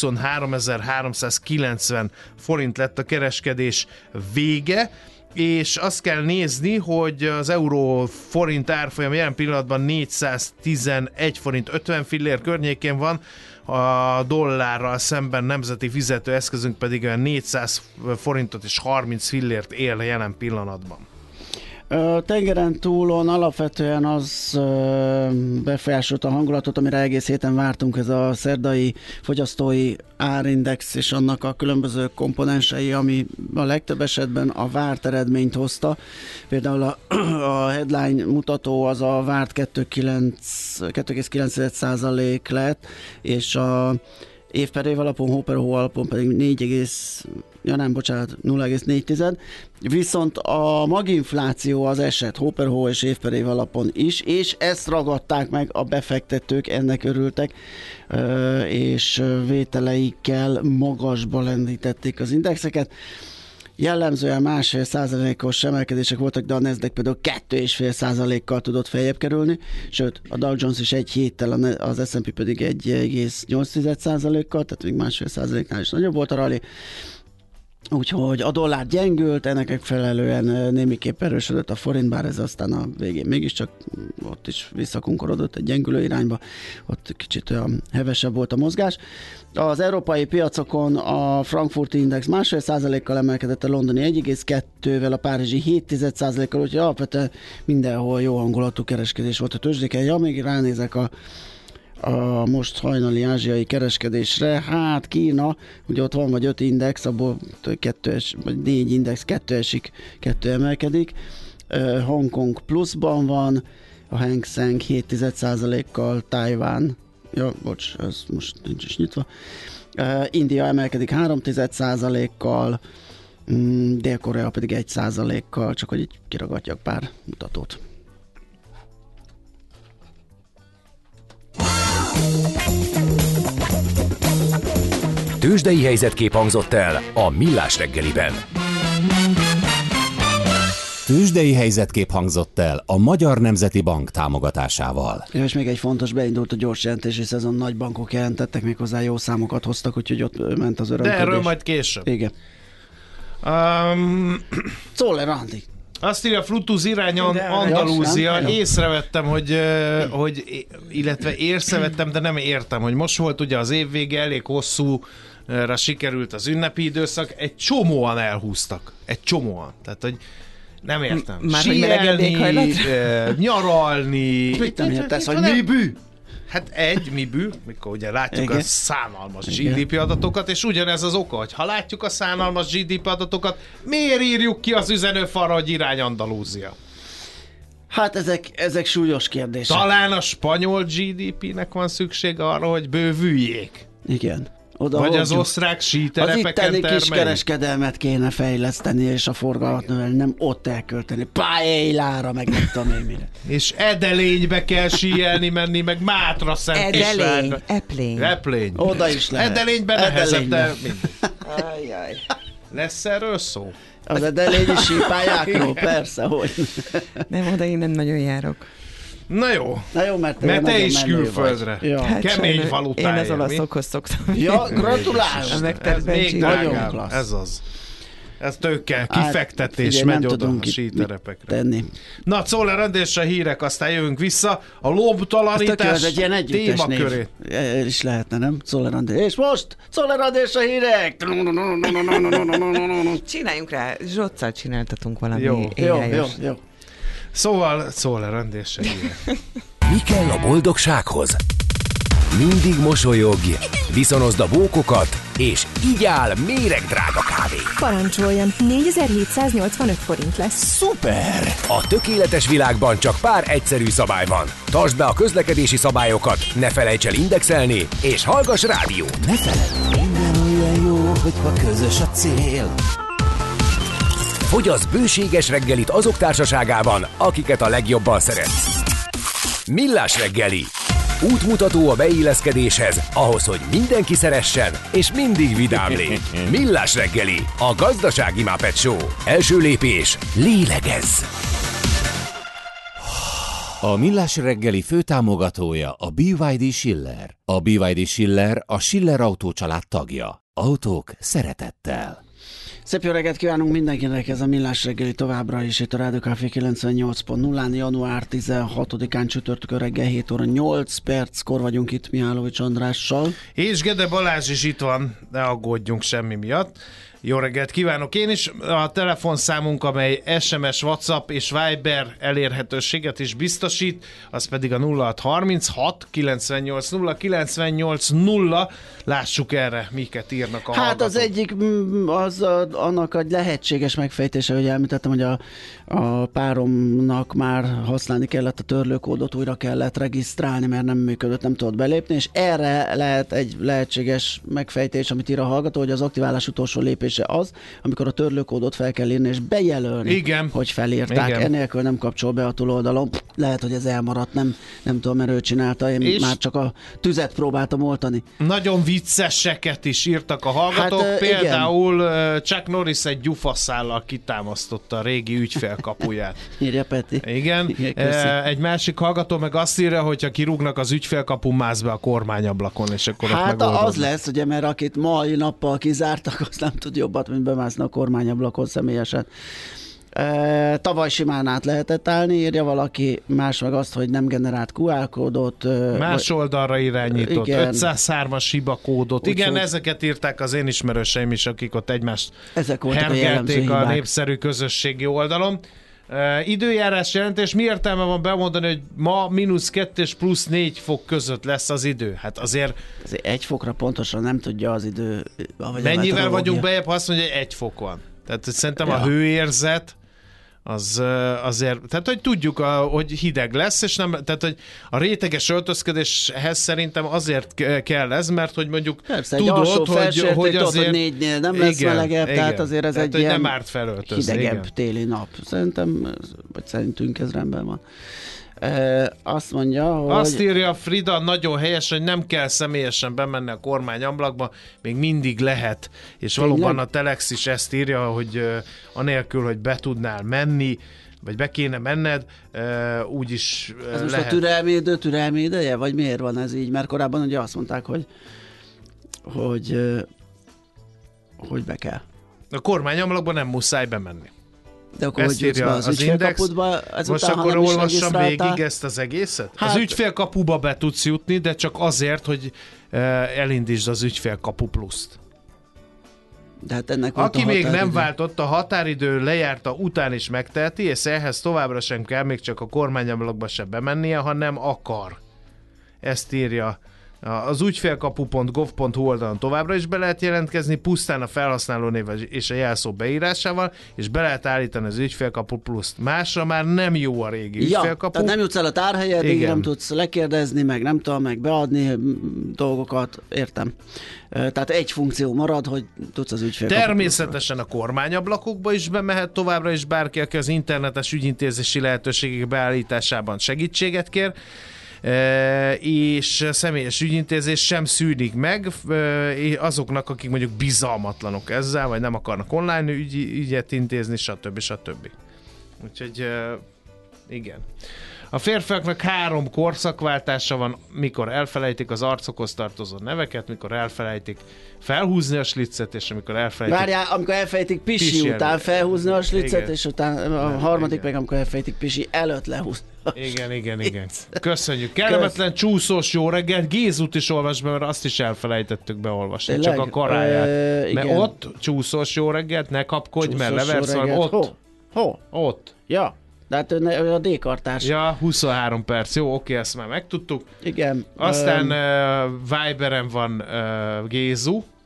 Speaker 5: huszonháromezer-háromszázkilencven forint lett a kereskedés vége, és azt kell nézni, hogy az euró forint árfolyam jelen pillanatban négyszáztizenegy forint ötven fillér környékén van, a dollárral szemben nemzeti fizetőeszközünk pedig olyan négyszáz forintot és harminc fillért él jelen pillanatban.
Speaker 4: Tengeren túlon alapvetően az befolyásolta a hangulatot, amire egész héten vártunk, ez a szerdai fogyasztói árindex és annak a különböző komponensei, ami a legtöbb esetben a várt eredményt hozta. Például a, a headline mutató az a várt kettő egész kilenc százalék lett, és a év per év alapon, hó per hó alapon pedig négy, ja nem, bocsánat, nulla egész négy. Viszont a maginfláció az esett hó per hó és év per év alapon is, és ezt ragadták meg a befektetők, ennek örültek, és vételeikkel magasba lendítették az indexeket. Jellemzően másfél százalékos emelkedések voltak, de a Nasdaq például kettő egész öt százalékkal tudott feljebb kerülni, sőt a Dow Jones is egy héttel, az es and pé pedig egy egész nyolc százalékkal, tehát még másfél százaléknál is nagyobb volt a rally. Úgyhogy a dollár gyengült, ennek megfelelően némiképp erősödött a forint, bár ez aztán a végén mégiscsak ott is visszakunkorodott egy gyengülő irányba, ott kicsit olyan hevesebb volt a mozgás. Az európai piacokon a frankfurti index másfél százalékkal emelkedett, a londoni egy egész kettővel, a párizsi hét százalékkal, úgyhogy alapvetően mindenhol jó hangulatú kereskedés volt a tőzsdéken. Ja, még ránézek a a most hajnali ázsiai kereskedésre, hát Kína, ugye ott van vagy öt index, abból kettő es, vagy négy index, kettő esik, kettő emelkedik. Uh, Hongkong pluszban van, a Hang Seng hét százalékkal, Tajván, ja, bocs, ez most nincs is nyitva. Uh, India emelkedik három százalékkal, um, Dél-Korea pedig egy százalékkal, csak hogy így kiragadjak pár mutatót.
Speaker 1: Tőzsdei helyzetkép hangzott el a Millás reggeliben.
Speaker 3: Tőzsdei helyzetkép hangzott el a Magyar Nemzeti Bank támogatásával.
Speaker 4: Ja, és még egy fontos, beindult a gyors jelentési szezon, nagy bankok jelentettek, méghozzá jó számokat hoztak, úgyhogy ott ment az örömködés.
Speaker 5: De erről majd később.
Speaker 4: Igen.
Speaker 5: Um,
Speaker 4: Czoller Andi.
Speaker 5: Azt írja Flutuz irány Andalúzia. Észrevettem, hogy, hogy, illetve észrevettem, de nem értem, hogy most volt ugye az évvége, elég hosszúra sikerült az ünnepi időszak, egy csomóan elhúztak. Egy csomóan. Tehát, hogy nem értem.
Speaker 2: Már
Speaker 5: Sielni, nyaralni.
Speaker 4: Mit nem értesz, hogy mi bű?
Speaker 5: Hát egy, mi bű, mikor ugye látjuk
Speaker 4: Igen.
Speaker 5: a szánalmas
Speaker 4: Igen.
Speaker 5: gé dé pé adatokat, és ugyanez az oka, hogy ha látjuk a szánalmas gé dé pé adatokat, miért írjuk ki az üzenőfalra, hogy irány Andalúzia?
Speaker 4: Hát ezek, ezek súlyos kérdések.
Speaker 5: Talán a spanyol gé dé pének van szüksége arra, hogy bővüljék.
Speaker 4: Igen. Oda
Speaker 5: Vagy
Speaker 4: hozzuk.
Speaker 5: az osztrák síterepeken
Speaker 4: az itteni
Speaker 5: termelni.
Speaker 4: kiskereskedelmet kéne fejleszteni, és a forgalmat növelni, nem ott elkölteni. Pályélára, meg nem tudom én mire.
Speaker 5: És Edelénybe kell síelni menni, meg Mátra
Speaker 2: Edelény,
Speaker 5: Szentpésvárra.
Speaker 2: Eplény.
Speaker 5: Eplény.
Speaker 4: Oda is lehet.
Speaker 5: Edelényben nehezebb, de
Speaker 4: Edelényben.
Speaker 5: mindegy.
Speaker 4: Ajjaj.
Speaker 5: Lesz erről szó?
Speaker 4: Az Edelényi sípályákról, persze, hogy.
Speaker 2: Nem, oda én nem nagyon járok.
Speaker 5: Na jó.
Speaker 4: Na jó, mert te,
Speaker 5: Mert te
Speaker 4: nagyon
Speaker 5: is
Speaker 4: menő
Speaker 5: külföldre.
Speaker 4: vagy. Ja.
Speaker 2: Hát
Speaker 5: Kemény
Speaker 2: sajnos
Speaker 5: valutája,
Speaker 2: Én az
Speaker 5: mi?
Speaker 2: olaszokhoz szoktam.
Speaker 4: Ja,
Speaker 2: járni.
Speaker 4: gratulálok.
Speaker 2: A
Speaker 5: Ez
Speaker 2: megtervelt
Speaker 5: még
Speaker 2: csillagok.
Speaker 4: Nagyon
Speaker 5: drágább.
Speaker 4: klassz.
Speaker 5: Ez az. Ez tőke,
Speaker 4: Hát,
Speaker 5: kifektetés
Speaker 4: figyelj,
Speaker 5: megy
Speaker 4: nem
Speaker 5: oda
Speaker 4: tudunk
Speaker 5: a
Speaker 4: itt
Speaker 5: síterepekre.
Speaker 4: tenni.
Speaker 5: Na, Czoller rendés a hírek, aztán jövünk vissza. A
Speaker 4: Az tök jó,
Speaker 5: lobtalanítás
Speaker 4: ez egy ilyen együttes
Speaker 5: témakörét.
Speaker 4: név. Ez is lehetne, nem? Czoller Andi. És most Czoller Andi és a hírek!
Speaker 2: Csináljunk rá, Zsoccal csináltatunk valami
Speaker 5: Jó.
Speaker 4: Jó, jó,
Speaker 2: éjjel-jos.
Speaker 4: jó.
Speaker 5: Szóval Czoller rendés a hírek.
Speaker 1: Mi kell a boldogsághoz? Mindig mosolyogj, viszonozd a bókokat, és így áll méregdrága kávé.
Speaker 2: Parancsoljon, négyezer-hétszáznyolcvanöt forint lesz.
Speaker 1: Szuper! A tökéletes világban csak pár egyszerű szabály van. Tartsd be a közlekedési szabályokat, ne felejts el indexelni, és hallgass rádió.
Speaker 3: Ne feledd, minden olyan jó, hogyha közös a cél.
Speaker 1: Fogyasz bőséges reggelit azok társaságában, akiket a legjobban szeretsz. Millás reggeli. Útmutató a beilleszkedéshez, ahhoz, hogy mindenki szeressen, és mindig vidám légy. Millás reggeli, a gazdasági Muppet Show. Első lépés, lélegezz!
Speaker 3: A Millás reggeli főtámogatója a bé vé dé Schiller. A bé vé dé Schiller a Schiller Autó család tagja. Autók szeretettel.
Speaker 4: Szép jó reggelt kívánunk mindenkinek, ez a Millás reggeli továbbra is itt a Rádió Café kilencvennyolc pont nullán, január tizenhatodikán csütörtökön reggel hét óra nyolc perckor vagyunk itt Mihálovics Andrással.
Speaker 5: És Gede Balázs is itt van, ne aggódjunk semmi miatt. Jó reggelt kívánok én is. A telefonszámunk, amely es em es, WhatsApp és Viber elérhetőséget is biztosít, az pedig a nulla hat harminchat kilencvennyolc nulla kilencvennyolc nulla. Lássuk erre, miket írnak a
Speaker 4: Hát
Speaker 5: hallgatók.
Speaker 4: az egyik, az a, annak egy lehetséges megfejtése, hogy említettem, hogy a, a páromnak már használni kellett a törlőkódot, újra kellett regisztrálni, mert nem működött, nem tudott belépni, és erre lehet egy lehetséges megfejtés, amit ír a hallgató, hogy az aktiválás utolsó lépés az, amikor a törlőkódot fel kell írni és bejelölni,
Speaker 5: Igen.
Speaker 4: hogy felírták.
Speaker 5: Igen.
Speaker 4: Enélkül nem kapcsol be a túloldalon. Lehet, hogy ez elmaradt, nem, nem tudom, mert ő csinálta. Én
Speaker 5: És
Speaker 4: már csak a tüzet próbáltam oltani.
Speaker 5: Nagyon vicceseket is írtak a hallgatók.
Speaker 4: Hát,
Speaker 5: Például igen. Chuck Norris egy gyufaszállal kitámasztotta a régi ügyfélkapuját.
Speaker 4: Írja Peti.
Speaker 5: Igen.
Speaker 4: Igen,
Speaker 5: egy másik hallgató meg azt írja, hogyha kirúgnak az ügyfélkapu, mász be a kormányablakon, és akkor ott
Speaker 4: Hát
Speaker 5: megoldod.
Speaker 4: az lesz, ugye, mert akit mai nappal kizártak, az nem tud jobbat, mint bemászni a kormányablakon személyesen. E, tavaly simán át lehetett állni, írja valaki, más meg azt, hogy nem generált kú er kódot.
Speaker 5: Más
Speaker 4: vagy...
Speaker 5: oldalra irányított,
Speaker 4: Igen.
Speaker 5: ötszázhármas hibakódot.
Speaker 4: Úgy,
Speaker 5: Igen,
Speaker 4: hogy...
Speaker 5: ezeket írták az én ismerőseim is, akik ott egymást
Speaker 4: Ezek voltak a jellemző
Speaker 5: hergelték a
Speaker 4: hibák.
Speaker 5: népszerű közösségi oldalon. Uh, időjárás jelentés, mi értelme van bemondani, hogy ma mínusz kettő és plusz négy fok között lesz az idő? Hát azért...
Speaker 4: Azért egy fokra pontosan nem tudja az idő.
Speaker 5: Mennyivel vagyunk bejebb, ha azt mondja, hogy egy fok van? Tehát szerintem ja. a hőérzet az azért, tehát hogy tudjuk, a, hogy hideg lesz, és nem, tehát hogy a réteges öltözködéshez szerintem azért kell ez, mert hogy mondjuk
Speaker 4: persze,
Speaker 5: tudod, hogy, hogy azért...
Speaker 4: hogy négynél nem lesz igen, melegebb, igen, tehát azért ez tehát, egy ilyen
Speaker 5: nem árt felöltözni,
Speaker 4: hidegebb
Speaker 5: igen.
Speaker 4: téli nap. Szerintem, vagy szerintünk ez rendben van. E, azt mondja, hogy...
Speaker 5: Azt írja Frida nagyon helyes, hogy nem kell személyesen bemenni a kormányablakba, még mindig lehet. És
Speaker 4: Tényleg?
Speaker 5: valóban a Telex is ezt írja, hogy uh, anélkül, hogy be tudnál menni, vagy be kéne menned, uh, úgyis uh,
Speaker 4: ez most
Speaker 5: lehet.
Speaker 4: a türelmi idő, türelmi ideje? Vagy miért van ez így? Mert korábban ugye azt mondták, hogy hogy, uh, hogy be kell.
Speaker 5: A kormányablakba nem muszáj bemenni.
Speaker 4: De akkor
Speaker 5: ezt
Speaker 4: hogy jutsz be az, az ügyfélkapudba?
Speaker 5: Most akkor olvassam végig ezt az egészet? Hát, az ügyfélkapuba be tudsz jutni, de csak azért, hogy uh, elindítsd az ügyfélkapu pluszt.
Speaker 4: De hát ennek
Speaker 5: aki még nem váltott, a határidő lejárta után is megteheti, és ehhez továbbra sem kell még csak a kormányablakba se bemennie, hanem akar. Ezt írja. Az ügyfélkapu pont gov pont hu oldalon továbbra is be lehet jelentkezni, pusztán a felhasználó név és a jelszó beírásával, és be lehet állítani az ügyfélkapu pluszt. Másra már nem jó a régi
Speaker 4: ja,
Speaker 5: ügyfélkapu.
Speaker 4: Tehát nem jutsz el a tárhelyedig, nem tudsz lekérdezni, meg nem tudom, meg beadni dolgokat, értem. Tehát egy funkció marad, hogy tudsz az ügyfélkapu.
Speaker 5: Természetesen a kormányablakokba is bemehet továbbra is bárki, aki az internetes ügyintézési lehetőségek beállításában segítséget kér. E, és személyes ügyintézés sem szűnik meg e, azoknak, akik mondjuk bizalmatlanok ezzel, vagy nem akarnak online ügy, ügyet intézni, stb. stb. Úgyhogy e, igen. A férfiaknak három korszakváltása van, mikor elfelejtik az arcokhoz tartozó neveket, mikor elfelejtik felhúzni a slicet, és amikor elfelejtik...
Speaker 4: Várjál, amikor elfelejtik pisi, pisi után előtt. Felhúzni a slicet, igen. És utána a harmadik igen. Meg amikor elfelejtik pisi előtt lehúzni.
Speaker 5: Igen, igen, igen. Köszönjük. Kellemetlen Kösz. Csúszós jó reggelt. Gézut is olvasd be, mert azt is elfelejtettük beolvasni. Tényleg? Csak a karáját. E, mert ott csúszós jó reggelt, ne kapkodj, csúszós mert leversz, ott.
Speaker 4: Ho? Ho?
Speaker 5: Ott.
Speaker 4: Ja. De hát ő a D-kartárs.
Speaker 5: Ja, huszonhárom perc. Jó, oké, ezt már megtudtuk.
Speaker 4: Igen.
Speaker 5: Aztán um, uh, Viberen van uh, Gézu.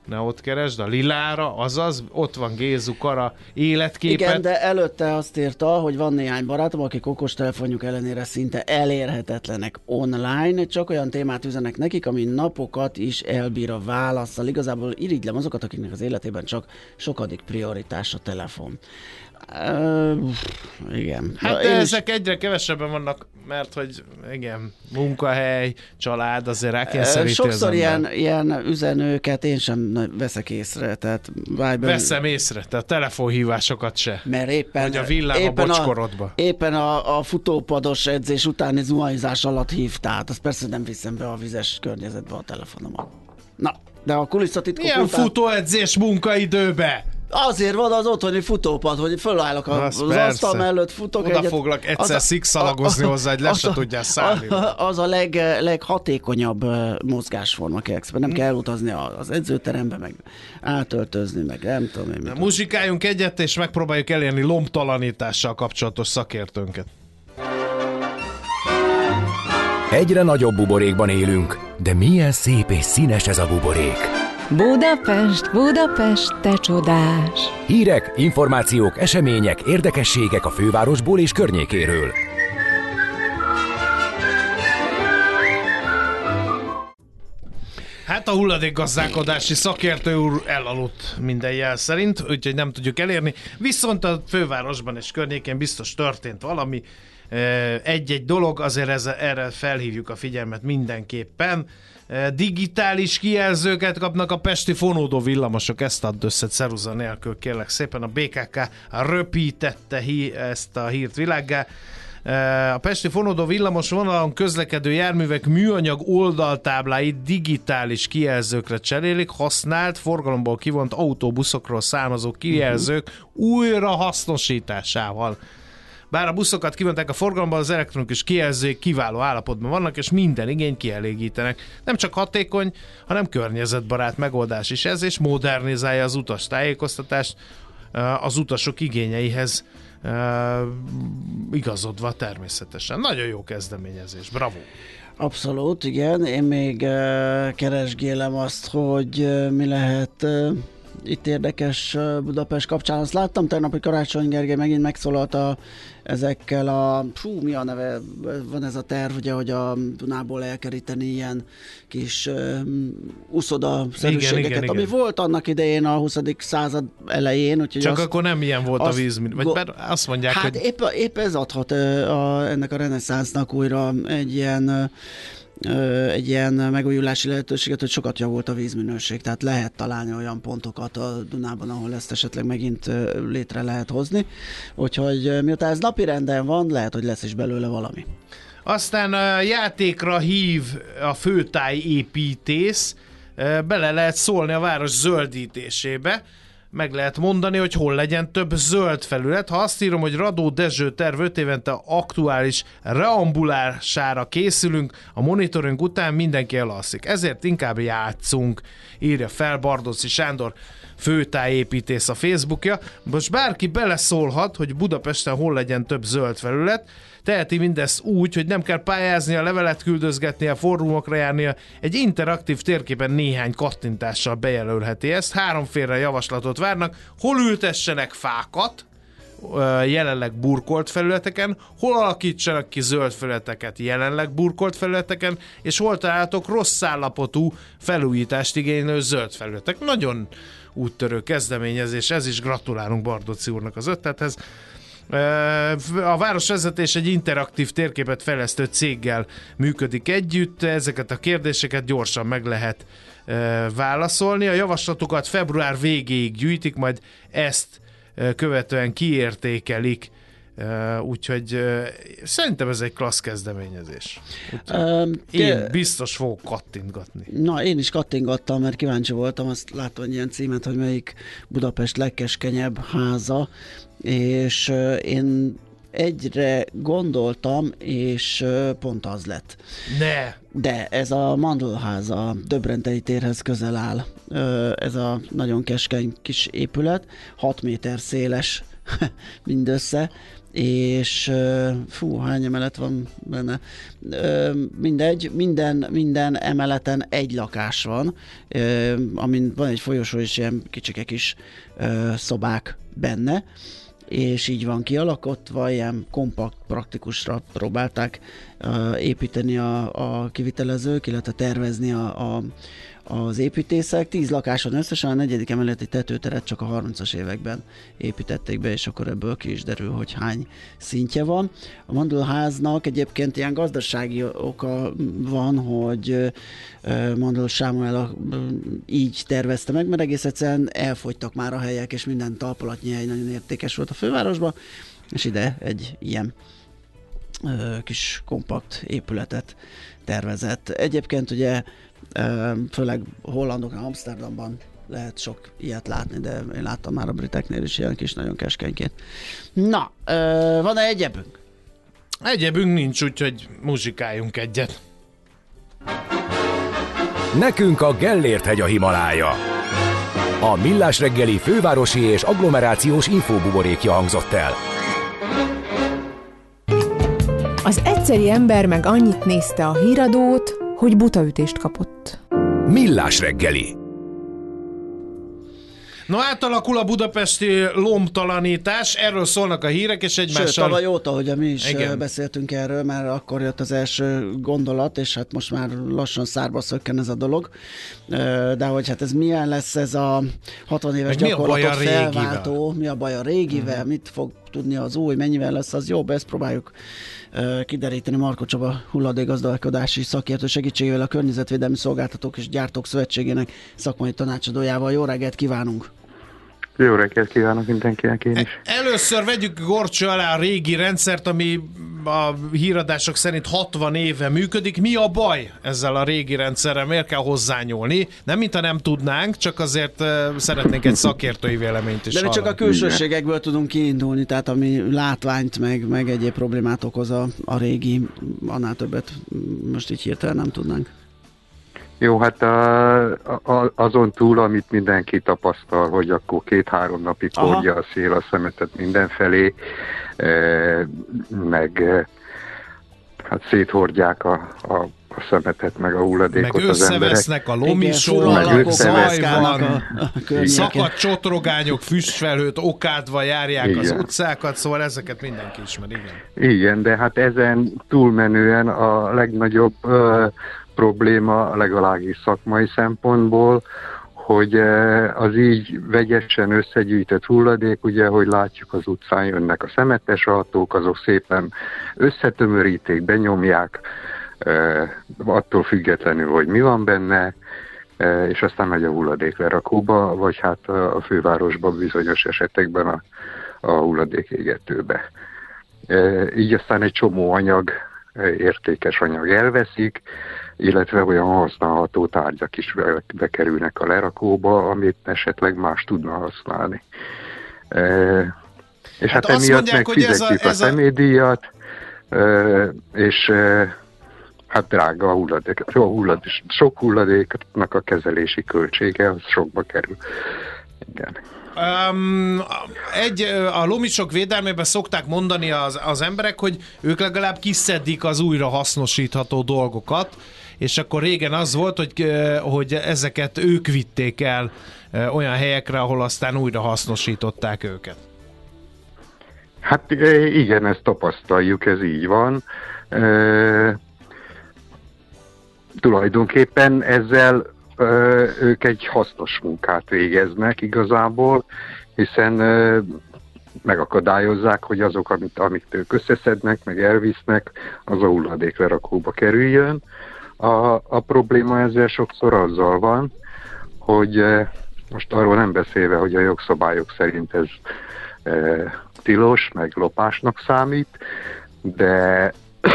Speaker 5: ne ott keresd, a lilára, azaz, ott van Gézu Kara életképet.
Speaker 4: Igen, de előtte azt írta, hogy van néhány barátom, akik okostelefonjuk ellenére szinte elérhetetlenek online, csak olyan témát üzenek nekik, ami napokat is elbír a válasszal. Igazából irigylem azokat, akiknek az életében csak sokadik prioritás a telefon. Uh, igen.
Speaker 5: Hát de ezek is... egyre kevesebben vannak, mert hogy igen, munkahely, család, azért rákényszeríti.
Speaker 4: Sokszor ilyen, ilyen üzenőket én sem veszek észre. Tehát Viber...
Speaker 5: Veszem észre, tehát telefonhívásokat se.
Speaker 4: Mert éppen,
Speaker 5: hogy a villám
Speaker 4: éppen
Speaker 5: a bocskorodba.
Speaker 4: A, éppen a, a futópados edzés utáni zuhanyzás alatt hív, tehát azt persze nem viszem be a vizes környezetbe a telefonomat. Na, de a kulisszatitkok
Speaker 5: milyen
Speaker 4: után...
Speaker 5: futóedzés munkaidőbe?
Speaker 4: Azért van az otthoni futópad, hogy fölállok az asztal mellett, futok
Speaker 5: oda egyet. Oda foglak egyszer szikszalagozni hozzá, hogy le se tudjál szállni.
Speaker 4: Az a leg, leghatékonyabb mozgásforma kérlek. Nem kell utazni az edzőterembe, meg átöltözni, meg nem tudom én.
Speaker 5: Muzsikáljunk egyet, és megpróbáljuk elérni lombtalanítással kapcsolatos szakértőnket.
Speaker 1: Egyre nagyobb buborékban élünk, de milyen szép és színes ez a buborék.
Speaker 2: Budapest, Budapest, te csodás!
Speaker 1: Hírek, információk, események, érdekességek a fővárosból és környékéről.
Speaker 5: Hát a hulladékgazdálkodási szakértő úr elaludt minden jel szerint, úgyhogy nem tudjuk elérni. Viszont a fővárosban és környékén biztos történt valami, egy-egy dolog, azért ez, erre felhívjuk a figyelmet mindenképpen. Digitális kijelzőket kapnak a pesti fonódó villamosok, ezt add össze ceruza nélkül, kérlek szépen. A bé ká ká röpítette hí, ezt a hírt világgá. A pesti fonódó villamos vonalon közlekedő járművek műanyag oldaltábláit digitális kijelzőkre cserélik, használt, forgalomból kivont autóbuszokról származó kijelzők újra hasznosításával. Bár a buszokat kivonták a forgalomban, az elektronikus kijelzők kiváló állapotban vannak, és minden igényt kielégítenek. Nem csak hatékony, hanem környezetbarát megoldás is ez, és modernizálja az utas tájékoztatást az utasok igényeihez igazodva természetesen. Nagyon jó kezdeményezés, bravo!
Speaker 4: Abszolút, igen. Én még keresgélem azt, hogy mi lehet... Itt érdekes Budapest kapcsán. Azt láttam tegnap, hogy Karácsony Gergely megint megszólalt a, ezekkel a, fú, mi a neve, van ez a terv, ugye, hogy a Dunából elkeríteni ilyen kis uh, uszoda-szerűségeket, ami igen. volt annak idején a huszadik század elején. Úgyhogy
Speaker 5: csak
Speaker 4: azt,
Speaker 5: akkor nem ilyen volt azt, a vízmin, vagy go- azt mondják,
Speaker 4: hát
Speaker 5: hogy...
Speaker 4: épp, épp ez adhat uh, a, ennek a reneszánsznak újra egy ilyen uh, egy ilyen megújulási lehetőséget, hogy sokat javult a vízminőség, tehát lehet találni olyan pontokat a Dunában, ahol ezt esetleg megint létre lehet hozni, úgyhogy miután ez napirenden van, lehet, hogy lesz is belőle valami.
Speaker 5: Aztán a játékra hív a főtájépítész, bele lehet szólni a város zöldítésébe, meg lehet mondani, hogy hol legyen több zöld felület. Ha azt írom, hogy Radó Dezső terv öt évente aktuális reambulására készülünk, a monitoring után mindenki elalszik. Ezért inkább játszunk, írja fel Bardóci Sándor, főtájépítész a Facebookja. Most bárki beleszólhat, hogy Budapesten hol legyen több zöld felület, teheti mindezt úgy, hogy nem kell pályáznia, levelet küldözgetnie, fórumokra járnia, egy interaktív térképen néhány kattintással bejelölheti ezt. Háromféle javaslatot várnak, hol ültessenek fákat, jelenleg burkolt felületeken, hol alakítsanak ki zöld felületeket jelenleg burkolt felületeken, és hol találhatók rossz állapotú felújítást igénylő zöld felületek. Nagyon úttörő kezdeményezés, ez is gratulálunk Bardóci úrnak az ötlethez. A városvezetés egy interaktív térképet fejlesztő céggel működik együtt, ezeket a kérdéseket gyorsan meg lehet válaszolni. A javaslatokat február végéig gyűjtik, majd ezt követően kiértékelik, úgyhogy szerintem ez egy klassz kezdeményezés. Um, én te... biztos fogok kattintgatni.
Speaker 4: Na, én is kattingattam, mert kíváncsi voltam, azt látom egy ilyen címet, hogy melyik Budapest legkeskenyebb háza, és én egyre gondoltam, és pont az lett.
Speaker 5: Ne!
Speaker 4: De ez a Mandelház a Döbrentei térhez közel áll. Ez a nagyon keskeny kis épület, hat méter széles mindössze, és fú, hány emelet van benne? Mindegy, minden, minden emeleten egy lakás van, amin van egy folyosó és ilyen kicsike kis szobák benne, és így van kialakotva, ilyen kompakt, praktikusra próbálták uh, építeni a, a kivitelezők, illetve tervezni a, a, az építészek. Tíz lakáson összesen, a negyedik emeleti tetőteret csak a harmincas években építették be, és akkor ebből ki is derül, hogy hány szintje van. A mandulháznak egyébként ilyen gazdasági oka van, hogy uh, Mandul Sámuel uh, így tervezte meg, mert egész egyszerűen elfogytak már a helyek, és minden talpalatnyi hely nagyon értékes volt a fővárosban, és ide egy ilyen uh, kis kompakt épületet tervezett. Egyébként ugye főleg hollandoknál, Amsterdamban lehet sok ilyet látni, de én láttam már a briteknél is ilyen kis nagyon keskenykét. Na, van-e egyebünk?
Speaker 5: Egyebünk nincs, úgyhogy muzsikáljunk egyet.
Speaker 1: Nekünk a Gellért-hegy a Himalája. A Millás reggeli fővárosi és agglomerációs infóbuborékja hangzott el.
Speaker 2: Az egyszeri ember meg annyit nézte a híradót, hogy butaütést kapott.
Speaker 1: Millás reggeli.
Speaker 5: No, átalakul a budapesti lombtalanítás, erről szólnak a hírek, és egymással...
Speaker 4: Sőt, tavaly óta, hogy mi is
Speaker 5: Igen.
Speaker 4: beszéltünk erről, mert akkor jött az első gondolat, és hát most már lassan szárba szökken ez a dolog. De hogy hát ez milyen lesz ez a hatvan éves
Speaker 5: Meg
Speaker 4: gyakorlatot
Speaker 5: mi a
Speaker 4: felváltó, mi a baj a régivel, hmm. mit fog tudni az új, mennyivel lesz az jobb, ezt próbáljuk kideríteni Markó Csaba hulladékgazdálkodási szakértő segítségével, a Környezetvédelmi Szolgáltatók és Gyártók Szövetségének szakmai tanácsadójával. Jó reggelt kívánunk!
Speaker 6: Jó reggelt kívánok mindenkinek én is.
Speaker 5: Először vegyük gorcső alá a régi rendszert, ami a híradások szerint hatvan éve működik. Mi a baj ezzel a régi rendszerrel? Miért kell hozzányúlni? Nem, mintha nem tudnánk, csak azért szeretnénk egy szakértői véleményt is
Speaker 4: De mi
Speaker 5: hallani.
Speaker 4: csak a külsőségekből tudunk kiindulni, tehát ami látványt, meg, meg egyéb problémát okoz a, a régi, annál többet most így hirtelen nem tudnánk.
Speaker 6: Jó, hát a, a, azon túl, amit mindenki tapasztal, hogy akkor két-három napig hordja a szél a szemetet mindenfelé, e, meg e, hát széthordják a, a, a szemetet, meg a hulladékot
Speaker 5: meg
Speaker 6: az emberek.
Speaker 5: Meg összevesznek a lomisor, zaj van, szakadt csotrogányok, füstfelhőt okádva járják igen. az utcákat, szóval ezeket mindenki ismer, igen.
Speaker 6: Igen, de hát ezen túlmenően a legnagyobb uh, probléma legalábbis szakmai szempontból, hogy az így vegyesen összegyűjtött hulladék, ugye, hogy látjuk az utcán jönnek a szemetes autók, azok szépen összetömöríték, benyomják, attól függetlenül, hogy mi van benne, és aztán megy a hulladéklerakóba, vagy hát a fővárosban bizonyos esetekben a, a hulladékégetőbe. Így aztán egy csomó anyag, értékes anyag elveszik, illetve olyan használható tárgyak is bekerülnek a lerakóba, amit esetleg más tudna használni. E, és hát, hát emiatt mondják, megfizetjük a, a személydíjat, e, és e, hát drága a hulladék, a hulladék, sok hulladéknak a kezelési költsége, az sokba kerül. Igen.
Speaker 5: Um, egy, a lomisok védelmében szokták mondani az, az emberek, hogy ők legalább kiszedik az újra hasznosítható dolgokat, és akkor régen az volt, hogy, hogy ezeket ők vitték el olyan helyekre, ahol aztán újra hasznosították őket.
Speaker 6: Hát igen, ezt tapasztaljuk, ez így van. E, tulajdonképpen ezzel e, ők egy hasznos munkát végeznek igazából, hiszen e, megakadályozzák, hogy azok, amit, amit ők összeszednek, meg elvisznek, az a hulladéklerakóba kerüljön. A, a probléma ezzel sokszor azzal van, hogy e, most arról nem beszélve, hogy a jogszabályok szerint ez e, tilos, meg lopásnak számít, de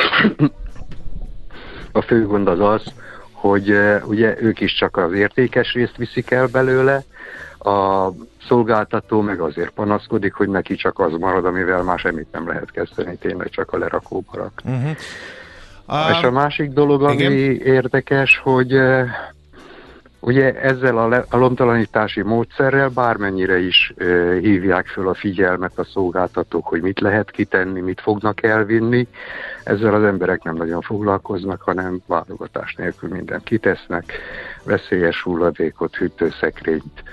Speaker 6: a fő gond az az, hogy e, ugye ők is csak az értékes részt viszik el belőle, a szolgáltató meg azért panaszkodik, hogy neki csak az marad, amivel már semmit nem lehet kezdeni, tényleg csak a lerakóba rak. Uh-huh. Uh, és a másik dolog, ami igen? érdekes, hogy Ugye ezzel a, le, a lomtalanítási módszerrel bármennyire is e, hívják föl a figyelmet a szolgáltatók, hogy mit lehet kitenni, mit fognak elvinni, ezzel az emberek nem nagyon foglalkoznak, hanem válogatás nélkül mindent kitesznek, veszélyes hulladékot, hűtőszekrényt,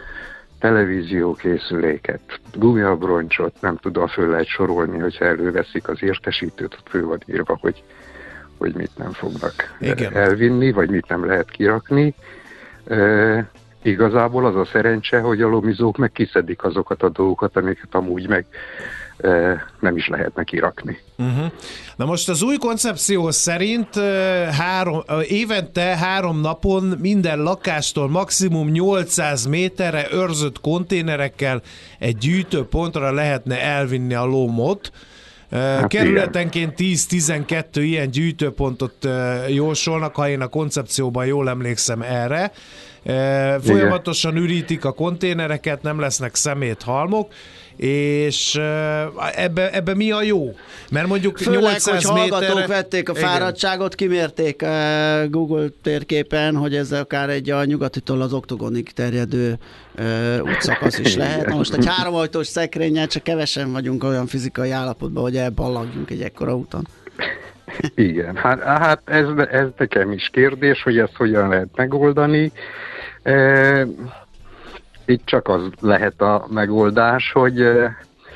Speaker 6: televíziókészüléket, gumiabroncsot, nem tudom, föl lehet sorolni, hogyha előveszik az értesítőt, ott föl van írva, hogy, hogy mit nem fognak Igen. elvinni, vagy mit nem lehet kirakni. E, igazából az a szerencse, hogy a lomizók meg kiszedik azokat a dolgokat, amiket amúgy meg e, nem is lehetne kirakni.
Speaker 5: Uh-huh. Na most az új koncepció szerint három, évente három napon minden lakástól maximum nyolcszáz méterre őrzött konténerekkel egy gyűjtőpontra lehetne elvinni a lomot. Hát kerületenként tíz-tizenkettő ilyen gyűjtőpontot jósolnak, ha én a koncepcióban jól emlékszem erre. Folyamatosan ürítik a konténereket, nem lesznek szeméthalmok, és ebbe, ebbe mi a jó? Mert mondjuk
Speaker 4: főleg,
Speaker 5: nyolcszáz
Speaker 4: hogy hallgatók
Speaker 5: méterre...
Speaker 4: vették a fáradtságot, kimérték Google térképen, hogy ez akár egy a nyugatitól az oktogonig terjedő útszakasz is lehet. Na most egy háromajtós szekrényel csak kevesen vagyunk olyan fizikai állapotban, hogy elballagjunk egy ekkora úton.
Speaker 6: Igen, hát, hát ez, ez nekem is kérdés, hogy ezt hogyan lehet megoldani. E, itt csak az lehet a megoldás, hogy e,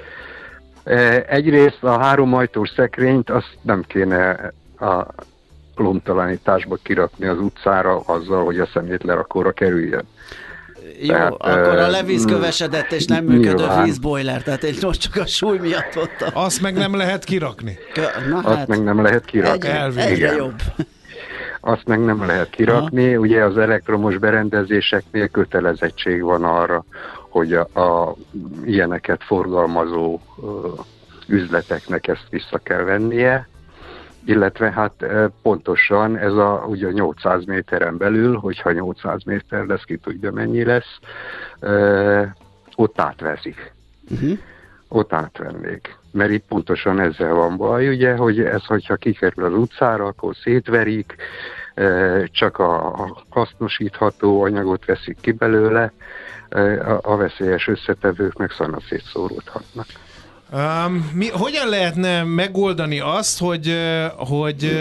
Speaker 6: egyrészt a háromajtós szekrényt azt nem kéne a lomtalanításba kirakni az utcára azzal, hogy a szemét lerakóra kerüljön.
Speaker 4: Jó, tehát, akkor a levízkövesedett és nem működő vízbojler, tehát én most csak a súly miatt voltam.
Speaker 5: Azt meg nem lehet kirakni.
Speaker 4: Na
Speaker 6: Azt
Speaker 4: hát,
Speaker 6: meg nem lehet kirakni.
Speaker 4: Egyre, egyre jobb.
Speaker 6: Azt meg nem lehet kirakni. Aha. Ugye az elektromos berendezéseknél kötelezettség van arra, hogy a, a ilyeneket forgalmazó uh, üzleteknek ezt vissza kell vennie, illetve hát pontosan ez a ugye nyolcszáz méteren belül, hogyha nyolcszáz méter lesz, ki tudja mennyi lesz, e, ott átveszik. Uh-huh. Ott átvennék. Mert itt pontosan ezzel van baj, ugye, hogy ez, hogyha kikerül az utcára, akkor szétverik, e, csak a hasznosítható anyagot veszik ki belőle, e, a, a veszélyes összetevők meg szanaszét szóródhatnak.
Speaker 5: Um, mi, hogyan lehetne megoldani azt, hogy, hogy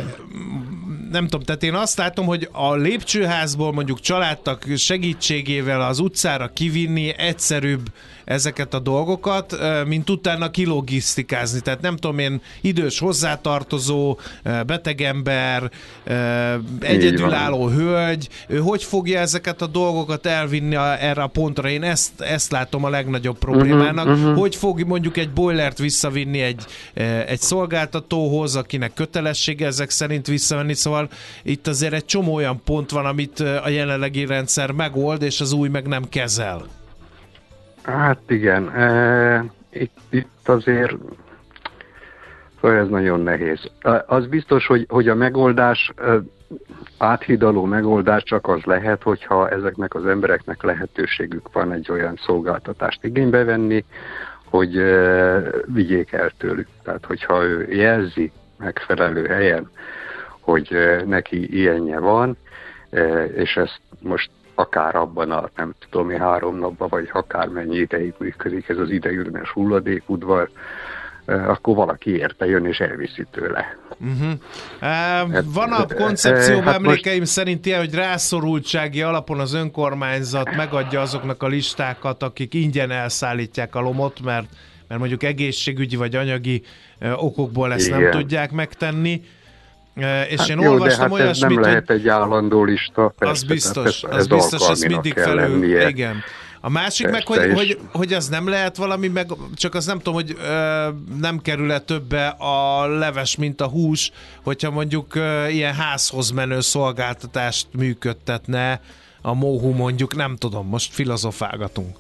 Speaker 5: nem tudom, tehát én azt látom, hogy a lépcsőházból mondjuk családtag segítségével az utcára kivinni egyszerűbb ezeket a dolgokat, mint utána kilogisztikázni. Tehát nem tudom én, idős hozzátartozó, betegember, egyedülálló hölgy, ő hogy fogja ezeket a dolgokat elvinni a, erre a pontra? Én ezt, ezt látom a legnagyobb problémának. Uh-huh, uh-huh. Hogy fog mondjuk egy boilert visszavinni egy, egy szolgáltatóhoz, akinek kötelessége ezek szerint visszavenni, szóval itt azért egy csomó olyan pont van, amit a jelenlegi rendszer megold, és az új meg nem kezel.
Speaker 6: Hát igen, e, itt, itt azért szóval ez nagyon nehéz. Az biztos, hogy, hogy a megoldás, áthidaló megoldás csak az lehet, hogyha ezeknek az embereknek lehetőségük van egy olyan szolgáltatást igénybe venni, hogy e, vigyék el tőlük. Tehát, hogyha ő jelzi megfelelő helyen, hogy e, neki ilyenje van, e, és ezt most akár abban a nem tudom mi három napban, vagy akármennyi ideig működik ez az ideiglenes hulladékudvar, akkor valaki érte jön és elviszi tőle.
Speaker 5: Uh-huh. Uh, van a koncepcióban hát emlékeim most... szerint ilyen, hogy rászorultsági alapon az önkormányzat megadja azoknak a listákat, akik ingyen elszállítják a lomot, mert, mert mondjuk egészségügyi vagy anyagi uh, okokból ezt Igen. nem tudják megtenni. Uh, és
Speaker 6: hát
Speaker 5: én
Speaker 6: jó,
Speaker 5: olvastam
Speaker 6: hát
Speaker 5: olyasmit,
Speaker 6: ez nem
Speaker 5: hogy...
Speaker 6: lehet egy állandó lista. Persze,
Speaker 5: az biztos,
Speaker 6: ez,
Speaker 5: az
Speaker 6: ez
Speaker 5: biztos, ez mindig felül. Igen. A másik
Speaker 6: persze,
Speaker 5: meg, hogy,
Speaker 6: és...
Speaker 5: hogy, hogy az nem lehet valami, meg csak az nem tudom, hogy ö, nem kerül-e többe a leves, mint a hús, hogyha mondjuk ö, ilyen házhoz menő szolgáltatást működtetne a MOHU, mondjuk, nem tudom, most filozofálgatunk.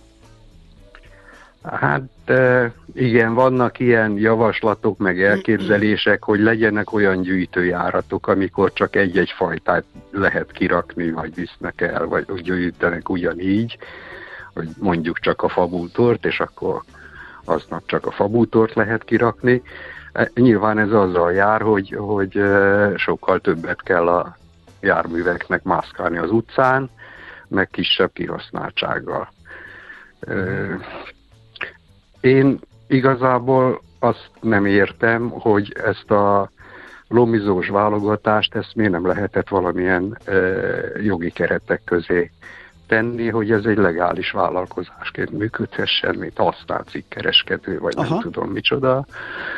Speaker 6: Hát igen, vannak ilyen javaslatok, meg elképzelések, hogy legyenek olyan gyűjtőjáratok, amikor csak egy-egy fajtát lehet kirakni, vagy visznek el, vagy gyűjtenek ugyanígy, hogy mondjuk csak a fabútort, és akkor aznap csak a fabútort lehet kirakni. Nyilván ez azzal jár, hogy, hogy sokkal többet kell a járműveknek mászkálni az utcán, meg kisebb kihasználtsággal. Én igazából azt nem értem, hogy ezt a lomizós válogatást, ezt miért nem lehetett valamilyen jogi keretek közé tenni, hogy ez egy legális vállalkozásként működhessen, mint használt cikkereskedő, vagy Aha. nem tudom micsoda.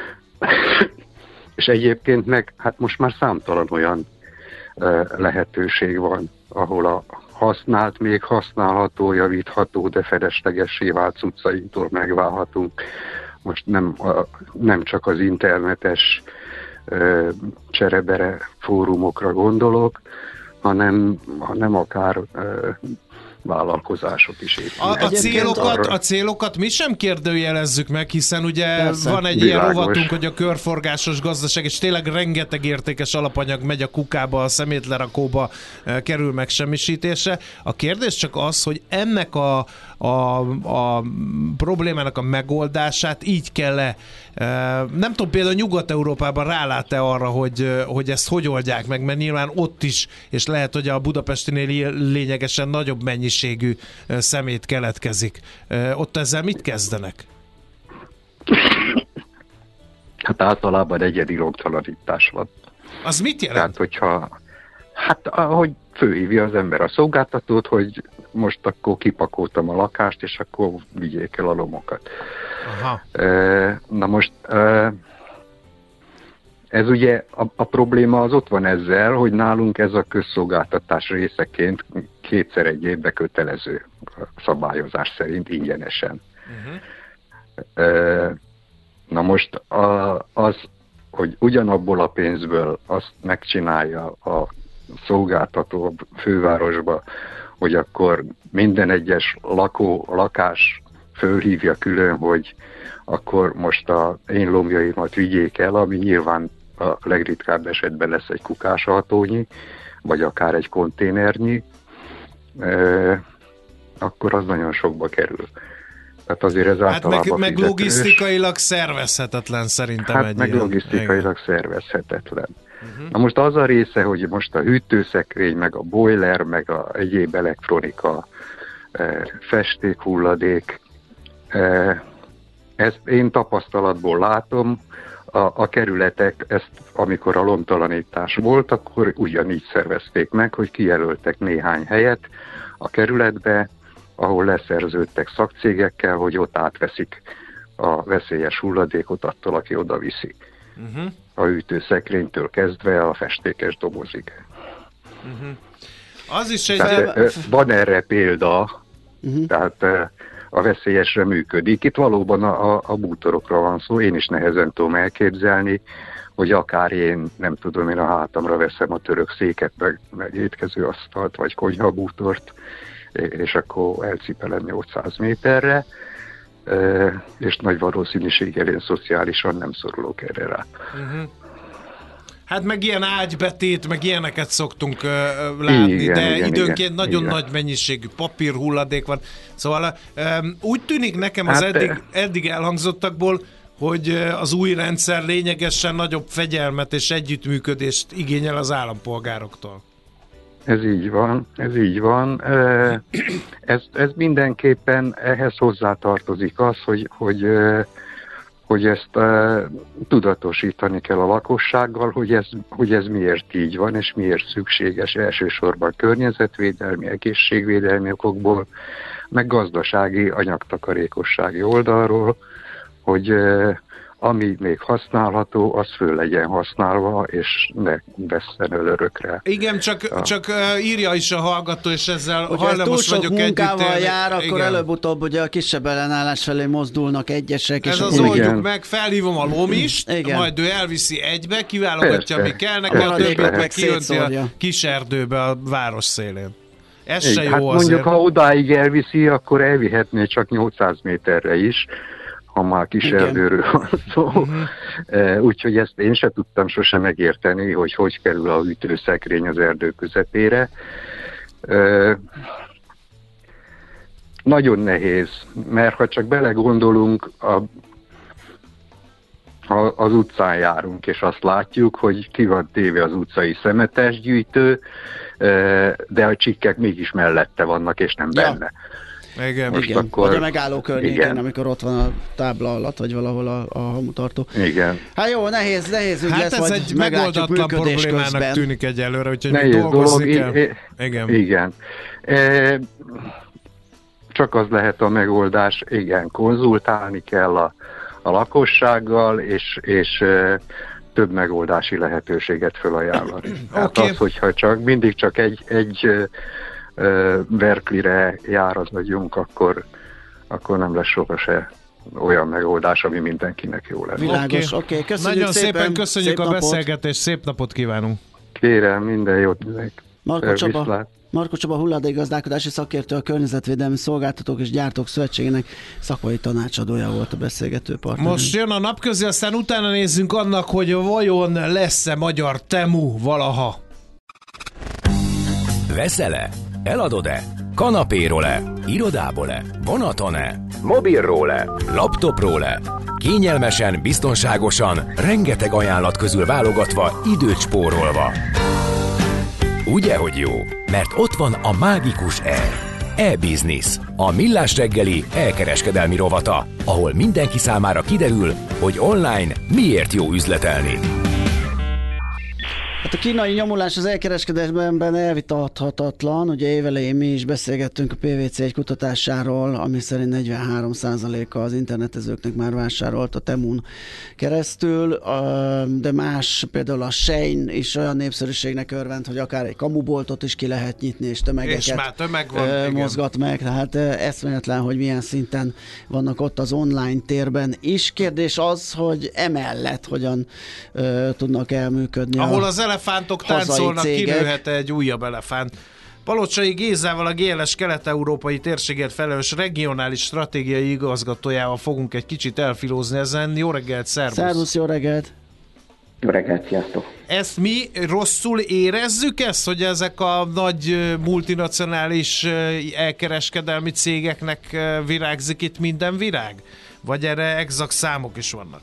Speaker 6: És egyébként meg, hát most már számtalan olyan lehetőség van, ahol a használt, még használható, javítható, de feleslegessé vált cuccainktól megválhatunk. Most nem, a, nem csak az internetes ö, cserebere fórumokra gondolok, hanem, hanem akár ö, vállalkozások is épülnek.
Speaker 5: A, a, célokat, a célokat mi sem kérdőjelezzük meg, hiszen ugye Persze. van egy
Speaker 6: Világos.
Speaker 5: ilyen rovatunk, hogy a körforgásos gazdaság, és tényleg rengeteg értékes alapanyag megy a kukába, a szemétlerakóba e, kerül megsemmisítésre. A kérdés csak az, hogy ennek a, a, a problémának a megoldását így kell-e. E, nem tudom, például Nyugat-Európában rálát-e arra, hogy, hogy ezt hogy oldják meg, mert nyilván ott is, és lehet, hogy a budapestinél lényegesen nagyobb mennyiségű szemét keletkezik. Ott ezzel mit kezdenek?
Speaker 6: Hát általában egyedi lomtalanítás van.
Speaker 5: Az mit jelent?
Speaker 6: Tehát, hogyha, hát ahogy fölhívja az ember a szolgáltatót, hogy most akkor kipakoltam a lakást, és akkor vigyék el a lomokat.
Speaker 5: Aha.
Speaker 6: Na most ez ugye a, a probléma az ott van ezzel, hogy nálunk ez a közszolgáltatás részeként kétszer egy évbe kötelező szabályozás szerint ingyenesen. Uh-huh. Na most a, az, hogy ugyanabból a pénzből azt megcsinálja a szolgáltató a fővárosba, hogy akkor minden egyes lakó, lakás fölhívja külön, hogy akkor most a én lombjaimat vigyék el, ami nyilván a legritkább esetben lesz egy kukásahatónyi, vagy akár egy konténernyi, e, akkor az nagyon sokba kerül. Tehát azért ez
Speaker 5: hát
Speaker 6: általában
Speaker 5: meg, meg logisztikailag szervezhetetlen szerintem
Speaker 6: hát
Speaker 5: egy
Speaker 6: meg
Speaker 5: ilyen.
Speaker 6: logisztikailag Igen. szervezhetetlen. Uh-huh. Na most az a része, hogy most a hűtőszekrény, meg a boiler, meg a egyéb elektronika, e, festékhulladék, e, ezt én tapasztalatból látom, a, a kerületek ezt, amikor a lomtalanítás volt, akkor ugyanígy szervezték meg, hogy kijelöltek néhány helyet a kerületbe, ahol leszerződtek szakcégekkel, hogy ott átveszik a veszélyes hulladékot attól, aki oda viszi. Uh-huh. A hűtőszekrénytől kezdve a festékes dobozig.
Speaker 5: Uh-huh. Az is egy...
Speaker 6: Tehát, van erre példa, uh-huh. tehát a veszélyesre működik. Itt valóban a, a, a bútorokra van szó, én is nehezen tudom elképzelni, hogy akár én, nem tudom, én a hátamra veszem a török széket, meg, meg étkező asztalt, vagy konyhabútort, és akkor elcipelem nyolcszáz méterre, és nagy valószínűséggel én szociálisan nem szorulok erre rá. Uh-huh.
Speaker 5: Hát meg ilyen ágybetét, meg ilyeneket szoktunk uh, látni, igen, de igen, időnként igen, nagyon igen. nagy mennyiségű papírhulladék van. Szóval um, úgy tűnik nekem az hát, eddig, eddig elhangzottakból, hogy az új rendszer lényegesen nagyobb fegyelmet és együttműködést igényel az állampolgároktól.
Speaker 6: Ez így van, ez így van. Ez, ez mindenképpen ehhez hozzátartozik az, hogy, hogy, hogy ezt tudatosítani kell a lakossággal, hogy ez, hogy ez miért így van, és miért szükséges elsősorban környezetvédelmi, egészségvédelmi okokból, meg gazdasági, anyagtakarékossági oldalról, hogy ami még használható, az föl legyen használva, és ne vesszen el örökre.
Speaker 5: Igen, csak, a... csak írja is a hallgató, és ezzel
Speaker 4: hogyha
Speaker 5: hajlamos vagyok együtt.
Speaker 4: Hogyha munkával jár, akkor igen. előbb-utóbb ugye a kisebb ellenállás felé mozdulnak egyesek.
Speaker 5: Ez
Speaker 4: és
Speaker 5: az
Speaker 4: akkor...
Speaker 5: oldjuk meg, felhívom a lomist, igen. majd ő elviszi egybe, kiválogatja,
Speaker 6: Persze.
Speaker 5: ami kell neki, a többit meg kijönti a kis erdőbe a város szélén. Ez se jó
Speaker 6: hát
Speaker 5: azért.
Speaker 6: mondjuk, ha odáig elviszi, akkor elvihetné csak nyolcszáz méterre is, ha már kis Igen. erdőről van szó. Uh-huh. Úgyhogy ezt én se tudtam sosem megérteni, hogy hogy kerül a hűtőszekrény az erdő közepére. Nagyon nehéz, mert ha csak belegondolunk, a, a, az utcán járunk, és azt látjuk, hogy ki van téve az utcai szemetesgyűjtő, de a csikkek mégis mellette vannak, és nem
Speaker 4: Ja.
Speaker 6: benne.
Speaker 5: Igen.
Speaker 6: Most
Speaker 4: Igen.
Speaker 6: akkor-
Speaker 4: Vagy a megálló környékén,
Speaker 6: igen.
Speaker 4: amikor ott van a tábla alatt, vagy valahol a, a hamutartó.
Speaker 6: Igen.
Speaker 4: Hát jó, nehéz, nehéz ügy
Speaker 5: Hát
Speaker 4: lesz,
Speaker 5: ez
Speaker 4: majd
Speaker 5: egy
Speaker 4: meglátjuk
Speaker 5: megoldatlan
Speaker 4: működés
Speaker 5: problémának
Speaker 4: közben.
Speaker 5: tűnik egyelőre, úgyhogy még
Speaker 6: Nehéz
Speaker 5: dolgozni
Speaker 6: dolog.
Speaker 5: kell.
Speaker 6: I- I-
Speaker 5: Igen.
Speaker 6: Igen. E, csak az lehet a megoldás, igen, konzultálni kell a, a lakossággal, és, és e, több megoldási lehetőséget felajánlani. Hát
Speaker 5: Oké.
Speaker 6: az, hogyha csak mindig csak egy, egy e, e, verklire járazodjunk, akkor, akkor nem lesz soha se olyan megoldás, ami mindenkinek jó lesz.
Speaker 4: Világos, oké. Okay. Köszönjük
Speaker 5: Nagyon szépen,
Speaker 4: szépen
Speaker 5: köszönjük
Speaker 4: szép
Speaker 5: a
Speaker 4: napot.
Speaker 5: beszélgetést, szép napot kívánunk.
Speaker 6: Kérem, minden jót.
Speaker 4: Marko Csaba,
Speaker 6: Viszlát.
Speaker 4: Marko Csaba hulladékgazdálkodási szakértő, a Környezetvédelmi Szolgáltatók és Gyártók Szövetségének szakmai tanácsadója volt a beszélgető partner.
Speaker 5: Most jön a napközi, aztán utána nézzünk annak, hogy vajon lesz-e magyar Temu valaha.
Speaker 1: Veszel-e? Eladod-e? Kanapéról-e? Irodából-e? Vonaton-e? Mobilról-e? Laptopról-e? Kényelmesen, biztonságosan, rengeteg ajánlat közül válogatva, időt spórolva. Ugye, hogy jó? Mert ott van a mágikus E. E-Business, a millás reggeli e-kereskedelmi rovata, ahol mindenki számára kiderül, hogy online miért jó üzletelni.
Speaker 4: Hát a kínai nyomulás az elkereskedésben elvitathatatlan. Ugye évelején mi is beszélgettünk a pé vé cé egy kutatásáról, ami szerint negyvenhárom százaléka az internetezőknek már vásárolt a Temun keresztül, de más, például a Shein is olyan népszerűségnek örvend, hogy akár egy kamuboltot is ki lehet nyitni, és tömegeket
Speaker 5: És már tömeg van,
Speaker 4: ö,
Speaker 5: igen.
Speaker 4: mozgat meg, tehát ö, eszméletlen, hogy milyen szinten vannak ott az online térben is. Kérdés az, hogy emellett hogyan ö, tudnak elműködni
Speaker 5: Ahol
Speaker 4: a
Speaker 5: az elefántok
Speaker 4: hazai
Speaker 5: táncolnak,
Speaker 4: cégek.
Speaker 5: kinőhet egy újabb elefánt. Palocsai Gézával, a gé el es kelet-európai térségért felelős regionális stratégiai igazgatójával fogunk egy kicsit elfilózni ezen. Jó reggelt, szervusz!
Speaker 4: Szervusz, jó reggelt!
Speaker 7: Jó reggelt, sziasztok!
Speaker 5: Ezt mi rosszul érezzük ezt, hogy ezek a nagy ö, multinacionális ö, elkereskedelmi cégeknek ö, virágzik itt minden virág? Vagy erre exakt számok is vannak?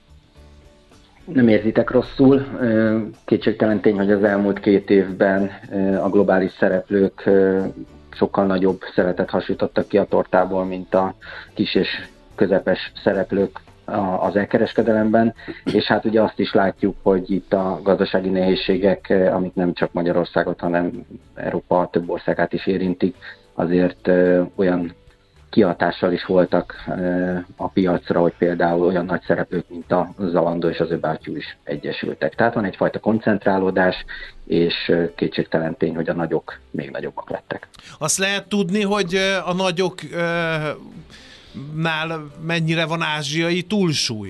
Speaker 7: Nem érzitek rosszul. Kétségtelen tény, hogy az elmúlt két évben a globális szereplők sokkal nagyobb szeretet hasítottak ki a tortából, mint a kis és közepes szereplők az elkereskedelemben, és hát ugye azt is látjuk, hogy itt a gazdasági nehézségek, amik nem csak Magyarországot, hanem Európa több országát is érintik, azért olyan kihatással is voltak a piacra, hogy például olyan nagy szereplők, mint a Zalando és az About You is egyesültek. Tehát van egyfajta koncentrálódás, és kétségtelen tény, hogy a nagyok még nagyobbak lettek.
Speaker 5: Azt lehet tudni, hogy ö, a nagyoknál mennyire van ázsiai túlsúly?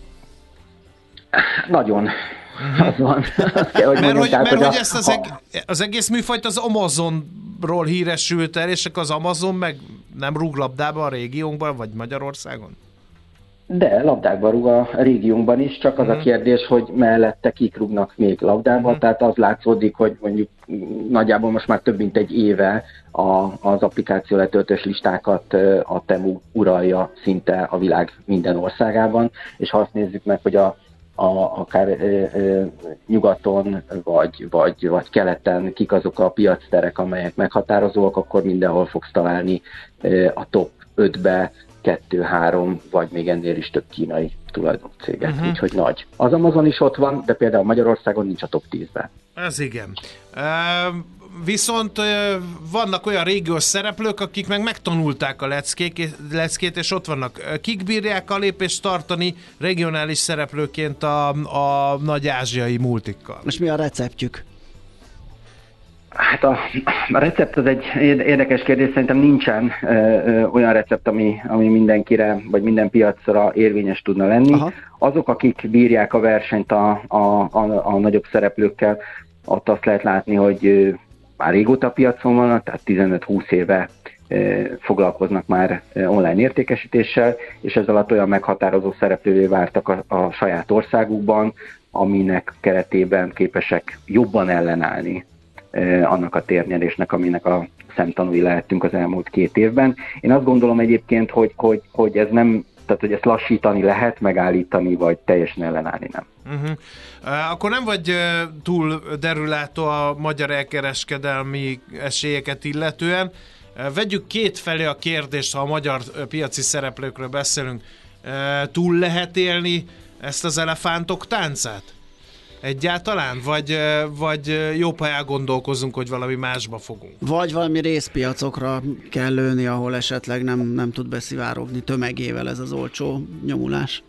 Speaker 7: Nagyon. Uh-huh. Az van. Azt kell, hogy
Speaker 5: Mert
Speaker 7: mondjam,
Speaker 5: hogy,
Speaker 7: tehát,
Speaker 5: mert
Speaker 7: hogy
Speaker 5: hogy
Speaker 7: a-
Speaker 5: ezt az, eg- az egész műfajt az Amazonról híresült el, és akkor az Amazon meg nem rúg labdába a régiónkban, vagy Magyarországon?
Speaker 7: De labdákba rúg a régiónkban is, csak az
Speaker 5: Mhm.
Speaker 7: a kérdés, hogy mellette kik rúgnak még labdába,
Speaker 5: Mhm.
Speaker 7: tehát az látszódik, hogy mondjuk nagyjából most már több mint egy éve a, az applikáció letöltős listákat ö, a Temu uralja szinte a világ minden országában, és ha azt nézzük meg, hogy a A, akár ö, ö, nyugaton vagy, vagy, vagy keleten kik azok a piacterek, amelyek meghatározóak, akkor mindenhol fogsz találni ö, a top ötbe kettő-három, vagy még ennél is több kínai tulajdonцéget,
Speaker 5: Mhm.
Speaker 7: uh-huh. Úgyhogy nagy. Az Amazon is ott van, de például Magyarországon nincs a top tízben.
Speaker 5: Ez igen. Uh, viszont uh, vannak olyan régiós szereplők, akik meg megtanulták a leckék, leckét, és ott vannak. Kik bírják a lépést tartani regionális szereplőként a, a nagy ázsiai multikkal?
Speaker 4: És mi a receptjük?
Speaker 7: Hát a, a recept az egy érdekes kérdés, szerintem nincsen ö, ö, olyan recept, ami, ami mindenkire, vagy minden piacra érvényes tudna lenni.
Speaker 4: Aha.
Speaker 7: Azok, akik bírják a versenyt a, a, a, a nagyobb szereplőkkel, ott azt lehet látni, hogy ö, már régóta piacon vannak, tehát tizenöt-húsz éve ö, foglalkoznak már ö, online értékesítéssel, és ez alatt olyan meghatározó szereplővé vártak a, a saját országukban, aminek keretében képesek jobban ellenállni annak a térnyerésnek, aminek a szemtanúi lehettünk az elmúlt két évben. Én azt gondolom egyébként, hogy, hogy, hogy ez nem, tehát hogy ezt lassítani lehet, megállítani, vagy teljesen ellenállni nem.
Speaker 5: Uh-huh. Uh, akkor nem vagy uh, túl derülátó a magyar elkereskedelmi esélyeket illetően. Uh, vegyük két felé a kérdést, ha a magyar uh, piaci szereplőkről beszélünk. Uh, túl lehet élni ezt az elefántok táncát? Egyáltalán? Vagy, vagy jobb, ha elgondolkozunk, hogy valami másba fogunk?
Speaker 4: Vagy valami részpiacokra kell lőni, ahol esetleg nem, nem tud beszivárogni tömegével ez az olcsó nyomulás?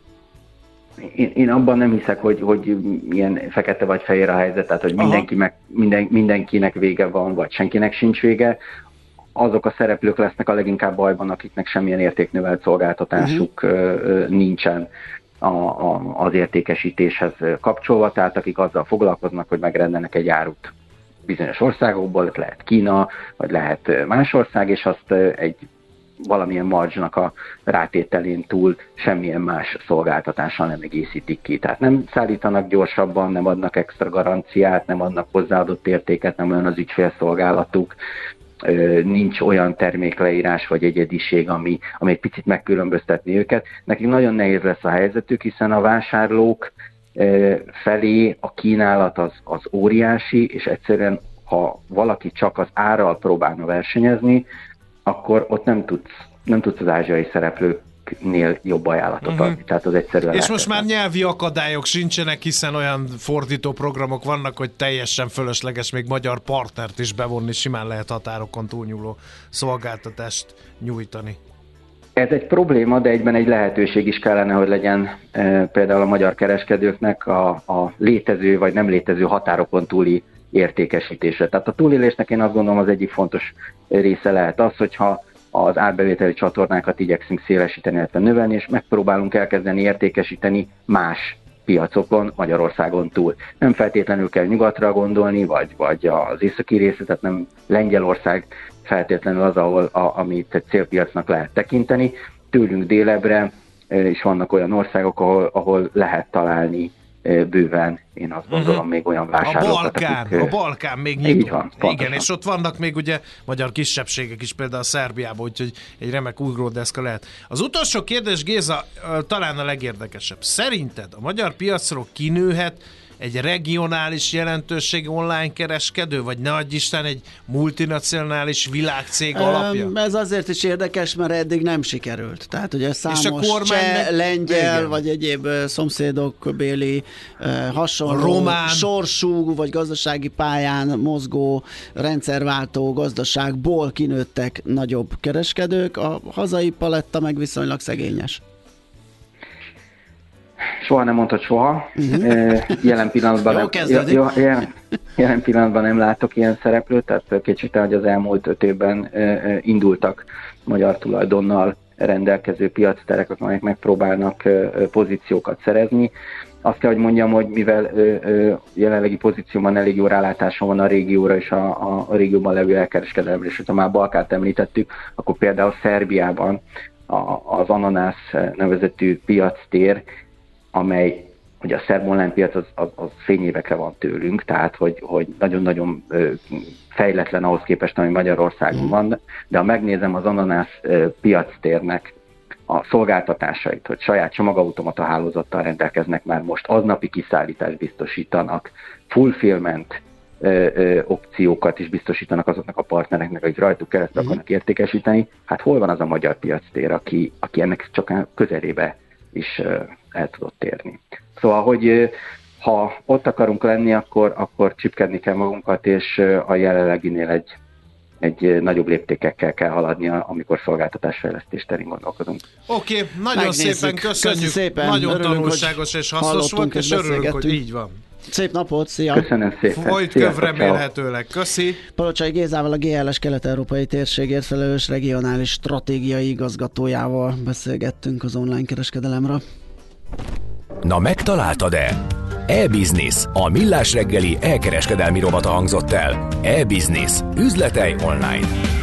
Speaker 7: Én, én abban nem hiszek, hogy, hogy ilyen fekete vagy fehér a helyzet, tehát hogy mindenki meg, minden, mindenkinek vége van, vagy senkinek sincs vége. Azok a szereplők lesznek a leginkább bajban, akiknek semmilyen értéknövelt szolgáltatásuk uh-huh. nincsen a, a, az értékesítéshez kapcsolva, tehát akik azzal foglalkoznak, hogy megrendelnek egy árut bizonyos országokból, lehet Kína, vagy lehet más ország, és azt egy valamilyen marzsnak a rátételén túl semmilyen más szolgáltatással nem egészítik ki. Tehát nem szállítanak gyorsabban, nem adnak extra garanciát, nem adnak hozzáadott értéket, nem olyan az ügyfélszolgálatuk, nincs olyan termékleírás vagy egyediség, ami, ami egy picit megkülönböztetni őket. Nekik nagyon nehéz lesz a helyzetük, hiszen a vásárlók felé a kínálat az, az óriási, és egyszerűen, ha valaki csak az árral próbálna versenyezni, akkor ott nem tudsz, nem tudsz az ázsiai szereplőknél jobb ajánlatot adni. Uh-huh. Tehát az egyszerűen
Speaker 5: és most már nyelvi akadályok sincsenek, hiszen olyan fordító programok vannak, hogy teljesen fölösleges még magyar partnert is bevonni, simán lehet határokon túlnyúló szolgáltatást nyújtani.
Speaker 7: Ez egy probléma, de egyben egy lehetőség is kellene, hogy legyen e, például a magyar kereskedőknek a, a létező vagy nem létező határokon túli értékesítésre. Tehát a túlélésnek én azt gondolom az egyik fontos része lehet az, hogyha az árbevételi csatornákat igyekszünk szélesíteni, illetve növelni, és megpróbálunk elkezdeni értékesíteni más piacokon, Magyarországon túl. Nem feltétlenül kell nyugatra gondolni, vagy, vagy az északi részre, tehát nem Lengyelország feltétlenül az, ahol, a, amit egy célpiacnak lehet tekinteni. Tőlünk délebre is vannak olyan országok, ahol, ahol lehet találni bőven, én azt gondolom, uh-huh. még olyan vásárlókat.
Speaker 5: A Balkán, akik, a Balkán még nyitott. Van, igen, és ott vannak még ugye magyar kisebbségek is, például a Szerbiában, úgyhogy egy remek ugródeszka lehet. Az utolsó kérdés, Géza, talán a legérdekesebb. Szerinted a magyar piacról kinőhet egy regionális jelentőség online kereskedő, vagy ne adj Isten, egy multinacionális világcég alapja?
Speaker 4: Ez azért is érdekes, mert eddig nem sikerült. Tehát ugye számos cseh, meg... lengyel, igen. vagy egyéb szomszédok béli hasonló, román, sorsú, vagy gazdasági pályán mozgó, rendszerváltó gazdaságból kinőttek nagyobb kereskedők. A hazai paletta meg viszonylag szegényes.
Speaker 7: Soha nem mondtad soha. Uh-huh. Jelen pillanatban nem, ja, jelen, jelen pillanatban nem látok ilyen szereplőt, tehát kétségtelen, hogy az elmúlt öt évben indultak magyar tulajdonnal rendelkező piacterek, amelyek megpróbálnak pozíciókat szerezni. Azt kell, hogy mondjam, hogy mivel jelenlegi pozícióban elég jó rálátásom van a régióra és a, a, a régióban levő elkereskedelemre, és hogyha már Balkánt említettük, akkor például Szerbiában a, az Ananász nevezetű piactér, amely, hogy a szerb online piac az, az, az fényévekre van tőlünk, tehát hogy, hogy nagyon-nagyon ö, fejletlen ahhoz képest, ami Magyarországon mm. van, de ha megnézem az Ananász ö, piactérnek a szolgáltatásait, hogy saját csomagautomata hálózattal rendelkeznek már most, aznapi kiszállítást biztosítanak, fulfillment ö, ö, opciókat is biztosítanak azoknak a partnereknek, akik rajtuk keresztül mm. akarnak értékesíteni, hát hol van az a magyar piactér, aki, aki ennek csak közelébe is ö, el tudott érni. Szóval, hogy ha ott akarunk lenni, akkor, akkor csipkedni kell magunkat, és a jelenleginél egy, egy nagyobb léptékekkel kell haladni, amikor szolgáltatásfejlesztés terén gondolkodunk.
Speaker 5: Oké, okay, nagyon Megnézzük. szépen köszönjük, szépen. nagyon örülünk, tanulságos és hasznos volt, és örülünk, hogy így van.
Speaker 4: Szép napot, szia!
Speaker 7: Köszönöm szépen!
Speaker 5: Folyt köv remélhetőleg, köszi!
Speaker 4: Palocsai Gézával, a gé el es kelet-európai térségért felelős regionális stratégiai igazgatójával beszélgettünk az online kereskedelemről.
Speaker 1: Na megtaláltad-e? E-Business, a millás reggeli elkereskedelmi rovata hangzott el. E-Business, üzletei online.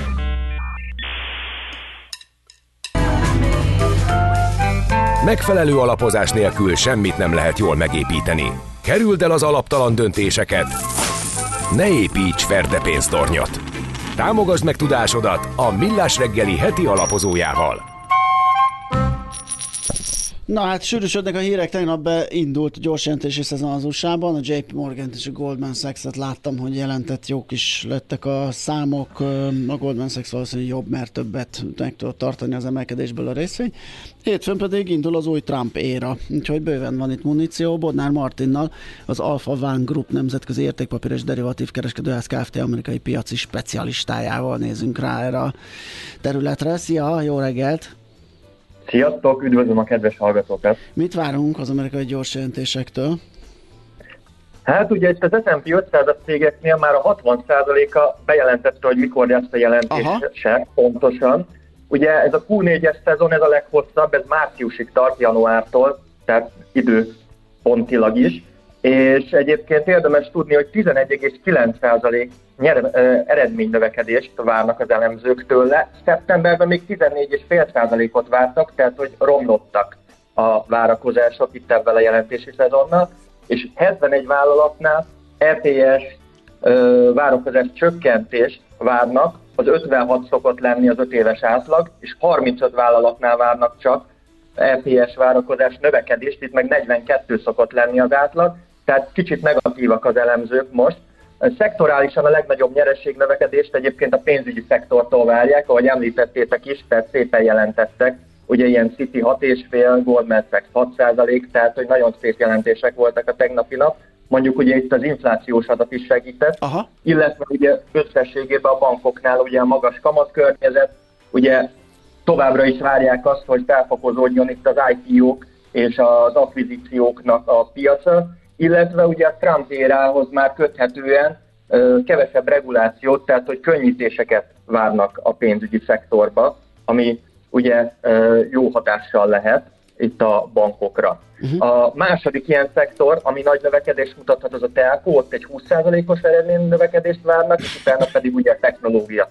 Speaker 1: Megfelelő alapozás nélkül semmit nem lehet jól megépíteni. Kerüld el az alaptalan döntéseket. Ne építs ferdepénztornyot. Támogasd meg tudásodat a millás reggeli heti alapozójával.
Speaker 4: Na hát sűrűsödnek a hírek, tegnap beindult a gyorsjelentési szezon az u es á-ban, a jé pé Morgan és a Goldman Sachs-et láttam, hogy jelentett, jók is lettek a számok, a Goldman Sachs valószínűleg jobb, mert többet meg tudott tartani az emelkedésből a részvény. Hétfőn pedig indul az új Trump éra, úgyhogy bőven van itt muníció. Bodnár Martinnal, az Alpha One Group nemzetközi értékpapír és derivatív kereskedőház Kft. Amerikai piaci specialistájával nézünk rá erre a területre. Szia, jó reggelt!
Speaker 8: Sziasztok, üdvözlöm a kedves hallgatókat!
Speaker 4: Mit várunk az amerikai gyors jelentésektől?
Speaker 8: Hát ugye itt az es and pé ötszázas cégeknél már a hatvan százaléka bejelentette, hogy mikor lesz a jelentése pontosan. Ugye ez a kú négyes szezon, ez a leghosszabb, ez márciusig tart, januártól, tehát időpontilag is. És egyébként érdemes tudni, hogy tizenegy egész kilenc százalék nyer, eredménynövekedést várnak az elemzők tőle. Szeptemberben még tizennégy egész öt százalékot vártak, tehát hogy romlottak a várakozások itt ebben a jelentési szezonnal. És hetvenegy vállalatnál é pé es várakozás csökkentést várnak, az ötvenhat szokott lenni az öt éves átlag, és harmincöt vállalatnál várnak csak é pé es várakozás növekedést, itt meg negyvenkettő szokott lenni az átlag, tehát kicsit negatívak az elemzők most. Szektorálisan a legnagyobb nyerességnövekedést egyébként a pénzügyi szektortól várják, ahogy említettétek is, tehát szépen jelentettek. Ugye ilyen Citi hat egész öt, Goldman Sachs hat százalék, tehát hogy nagyon szép jelentések voltak a tegnapi nap. Mondjuk ugye itt az inflációs adat is segített, Aha. illetve ugye összességében a bankoknál ugye a magas kamatkörnyezet, ugye továbbra is várják azt, hogy felfokozódjon itt az i pé ó-k és az akvizícióknak a piaca, illetve ugye a Trump érához már köthetően ö, kevesebb regulációt, tehát hogy könnyítéseket várnak a pénzügyi szektorba, ami ugye ö, jó hatással lehet itt a bankokra. Uh-huh. A második ilyen szektor, ami nagy növekedést mutathat, az a telco, ott egy húsz százalékos eredmény növekedést várnak, és utána pedig ugye a technológia.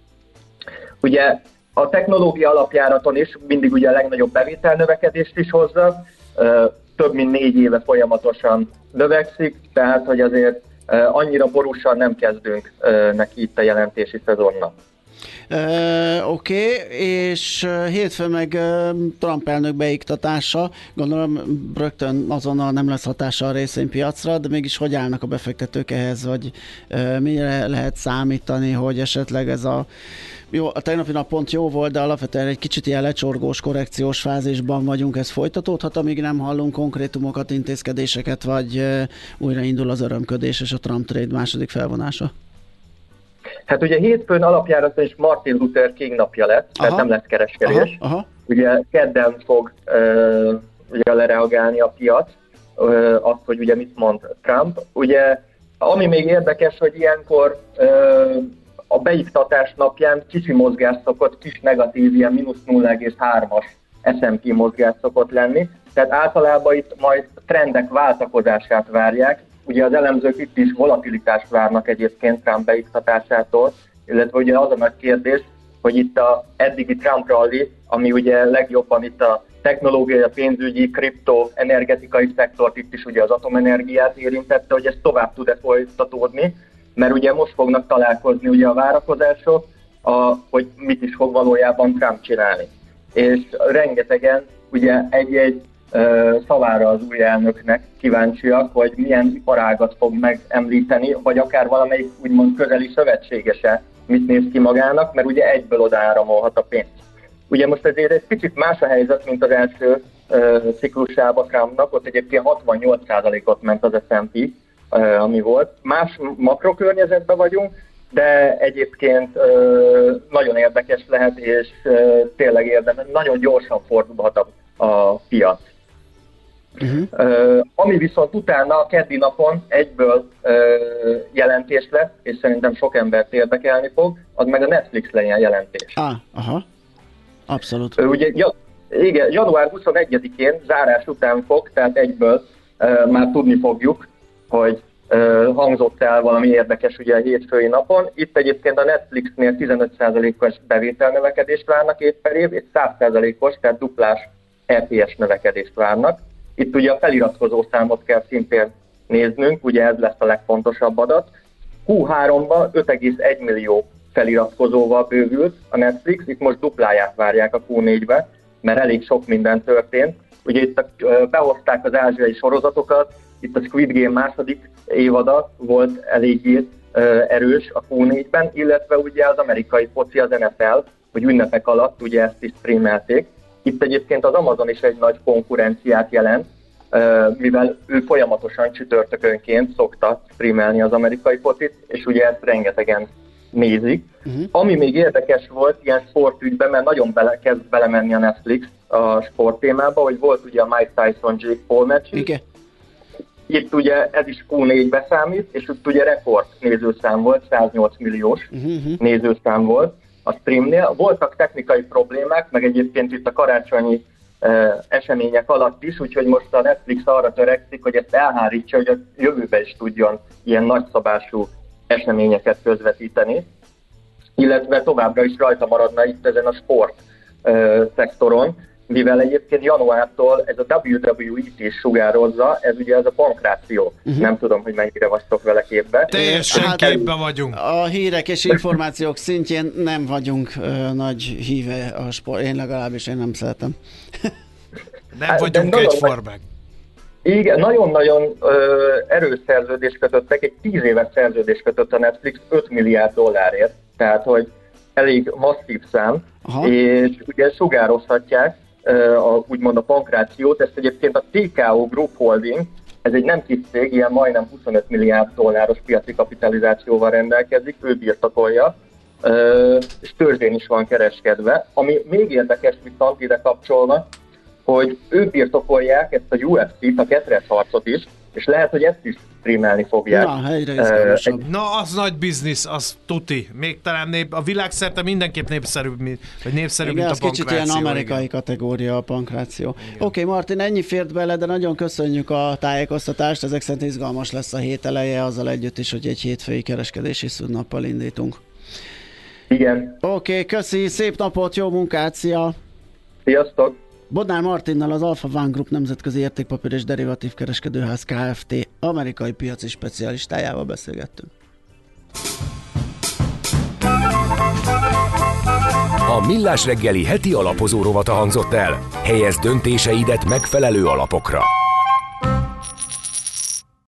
Speaker 8: Ugye a technológia alapjáraton is mindig ugye a legnagyobb bevételnövekedést is hozza, több mint négy éve folyamatosan növekszik, tehát hogy azért annyira borúsan nem kezdünk neki itt a jelentési szezonnak.
Speaker 4: Uh, Oké, okay. És uh, hétfőn meg uh, Trump elnök beiktatása, gondolom rögtön azonnal nem lesz hatása a részvénypiacra, de mégis hogy állnak a befektetők ehhez, vagy uh, mire lehet számítani, hogy esetleg ez a jó, a tegnapi nap pont jó volt, de alapvetően egy kicsit ilyen lecsorgós, korrekciós fázisban vagyunk, ez folytatódhat, amíg nem hallunk konkrétumokat, intézkedéseket, vagy uh, újraindul az örömködés és a Trump trade második felvonása?
Speaker 8: Hát ugye hétfőn alapjáraton is Martin Luther King napja lett, aha, tehát nem lesz kereskedés. Aha, aha. Ugye kedden fog uh, ugye lereagálni a piac, uh, azt, hogy ugye mit mond Trump. Ugye, ami még érdekes, hogy ilyenkor uh, a beiktatás napján kicsi mozgás szokott, kis negatív, ilyen mínusz nulla egész hármas es and pé mozgás szokott lenni. Tehát általában itt majd trendek váltakozását várják. Ugye az elemzők itt is volatilitást várnak egyébként Trump beiktatásától, illetve ugye az a nagy kérdés, hogy itt a eddigi Trump rally, ami ugye legjobban itt a technológiai, a pénzügyi, kripto, energetikai szektort, itt is ugye az atomenergiát érintette, hogy ez tovább tud-e folytatódni, mert ugye most fognak találkozni ugye a várakozások, a, hogy mit is fog valójában Trump csinálni. És rengetegen ugye egy-egy szavára az új elnöknek kíváncsiak, hogy milyen iparágat fog megemlíteni, vagy akár valamelyik úgymond közeli szövetségese mit néz ki magának, mert ugye egyből odaáramolhat a pénz. Ugye most ezért egy picit más a helyzet, mint az első uh, ciklusában Trumpnak, ott egyébként hatvannyolc százalékot ment az es and pé, uh, ami volt. Más makrokörnyezetben vagyunk, de egyébként uh, nagyon érdekes lehet, és uh, tényleg érdemes, nagyon gyorsan fordulhat a, a piac. Uh-huh. Uh, ami viszont utána a keddi napon egyből uh, jelentés lesz, és szerintem sok embert érdekelni fog, az meg a Netflix legyen jelentés.
Speaker 4: Ah, aha, abszolút.
Speaker 8: Uh, ugye, ja, igen, január huszonegyedikén zárás után fog, tehát egyből uh, már tudni fogjuk, hogy uh, hangzott el valami érdekes ugye a hétfői napon. Itt egyébként a Netflixnél tizenöt százalékos bevételnövekedést várnak év per év, és száz százalékos, tehát duplás é pé es növekedést várnak. Itt ugye a feliratkozó számot kell szintén néznünk, ugye ez lesz a legfontosabb adat. kú háromban öt egész egy millió feliratkozóval bővült a Netflix, itt most dupláját várják a kú négybe, mert elég sok minden történt. Ugye itt a, behozták az ázsiai sorozatokat, itt a Squid Game második évada volt eléggé erős a Q négyben, illetve ugye az amerikai foci, az N F L, hogy ünnepek alatt ugye ezt is streamelték. Itt egyébként az Amazon is egy nagy konkurenciát jelent, mivel ő folyamatosan csütörtökönként szokta streamelni az amerikai focit, és ugye ezt rengetegen nézik. Uh-huh. Ami még érdekes volt ilyen sportügyben, mert nagyon bele, kezd belemenni a Netflix a sport témába, hogy volt ugye a Mike Tyson Jake Paul meccs.
Speaker 4: Igen.
Speaker 8: Itt ugye ez is Q négybe számít, és itt ugye rekord nézőszám volt, száznyolc milliós uh-huh. nézőszám volt a streamnél. Voltak technikai problémák, meg egyébként itt a karácsonyi uh, események alatt is, úgyhogy most a Netflix arra törekszik, hogy ezt elhárítsa, hogy a jövőben is tudjon ilyen nagyszabású eseményeket közvetíteni, illetve továbbra is rajta maradna itt ezen a sport uh, szektoron, mivel egyébként januártól ez a W W E-t is sugározza, ez ugye ez a pankráció. Uh-huh. Nem tudom, hogy mennyire vagytok vele képbe.
Speaker 5: Teljesen hát, képben vagyunk.
Speaker 4: A hírek és információk szintjén nem vagyunk uh, nagy híve a sport. Én legalábbis én nem szeretem.
Speaker 5: Nem hát, vagyunk egyformák.
Speaker 8: Igen, nagyon-nagyon ö, erős szerződést kötöttek, egy tíz éves szerződést kötött a Netflix öt milliárd dollárért, tehát hogy elég masszív szám, aha. És ugye sugározhatják ö, a, úgymond a pankrációt, ezt egyébként a T K O Group Holding, ez egy nem kis cég, ilyen majdnem huszonöt milliárd dolláros piaci kapitalizációval rendelkezik, ő birtokolja, ö, és tőzsdén is van kereskedve. Ami még érdekes viszont ide kapcsolva, hogy ők birtokolják ezt a U F C-t, a ketrezharcot is, és lehet, hogy ezt is streamelni fogják.
Speaker 4: Na, egyre izgalmasabb.
Speaker 5: Uh, Na, az nagy biznisz, az tuti. Még talán nép, a világszerte mindenképp népszerűbb, vagy népszerűbb,
Speaker 4: igen,
Speaker 5: mint a pankráció.
Speaker 4: Kicsit ilyen amerikai igen. kategória a pankráció. Oké, okay, Martin, ennyi fért bele, de nagyon köszönjük a tájékoztatást. Ezek szerint izgalmas lesz a hét eleje, azzal együtt is, hogy egy hétfői kereskedési szünnappal indítunk.
Speaker 8: Igen.
Speaker 4: Oké, okay, köszi, szép napot, jó munkát, szia!
Speaker 8: Sziasztok!
Speaker 4: Bodnár Martinnal, az Alpha One Group nemzetközi értékpapír és derivatív kereskedőház Kft. amerikai piaci specialistájával beszélgettünk.
Speaker 1: A Millás reggeli heti alapozó rovata hangzott el. Helyezd döntéseidet megfelelő alapokra.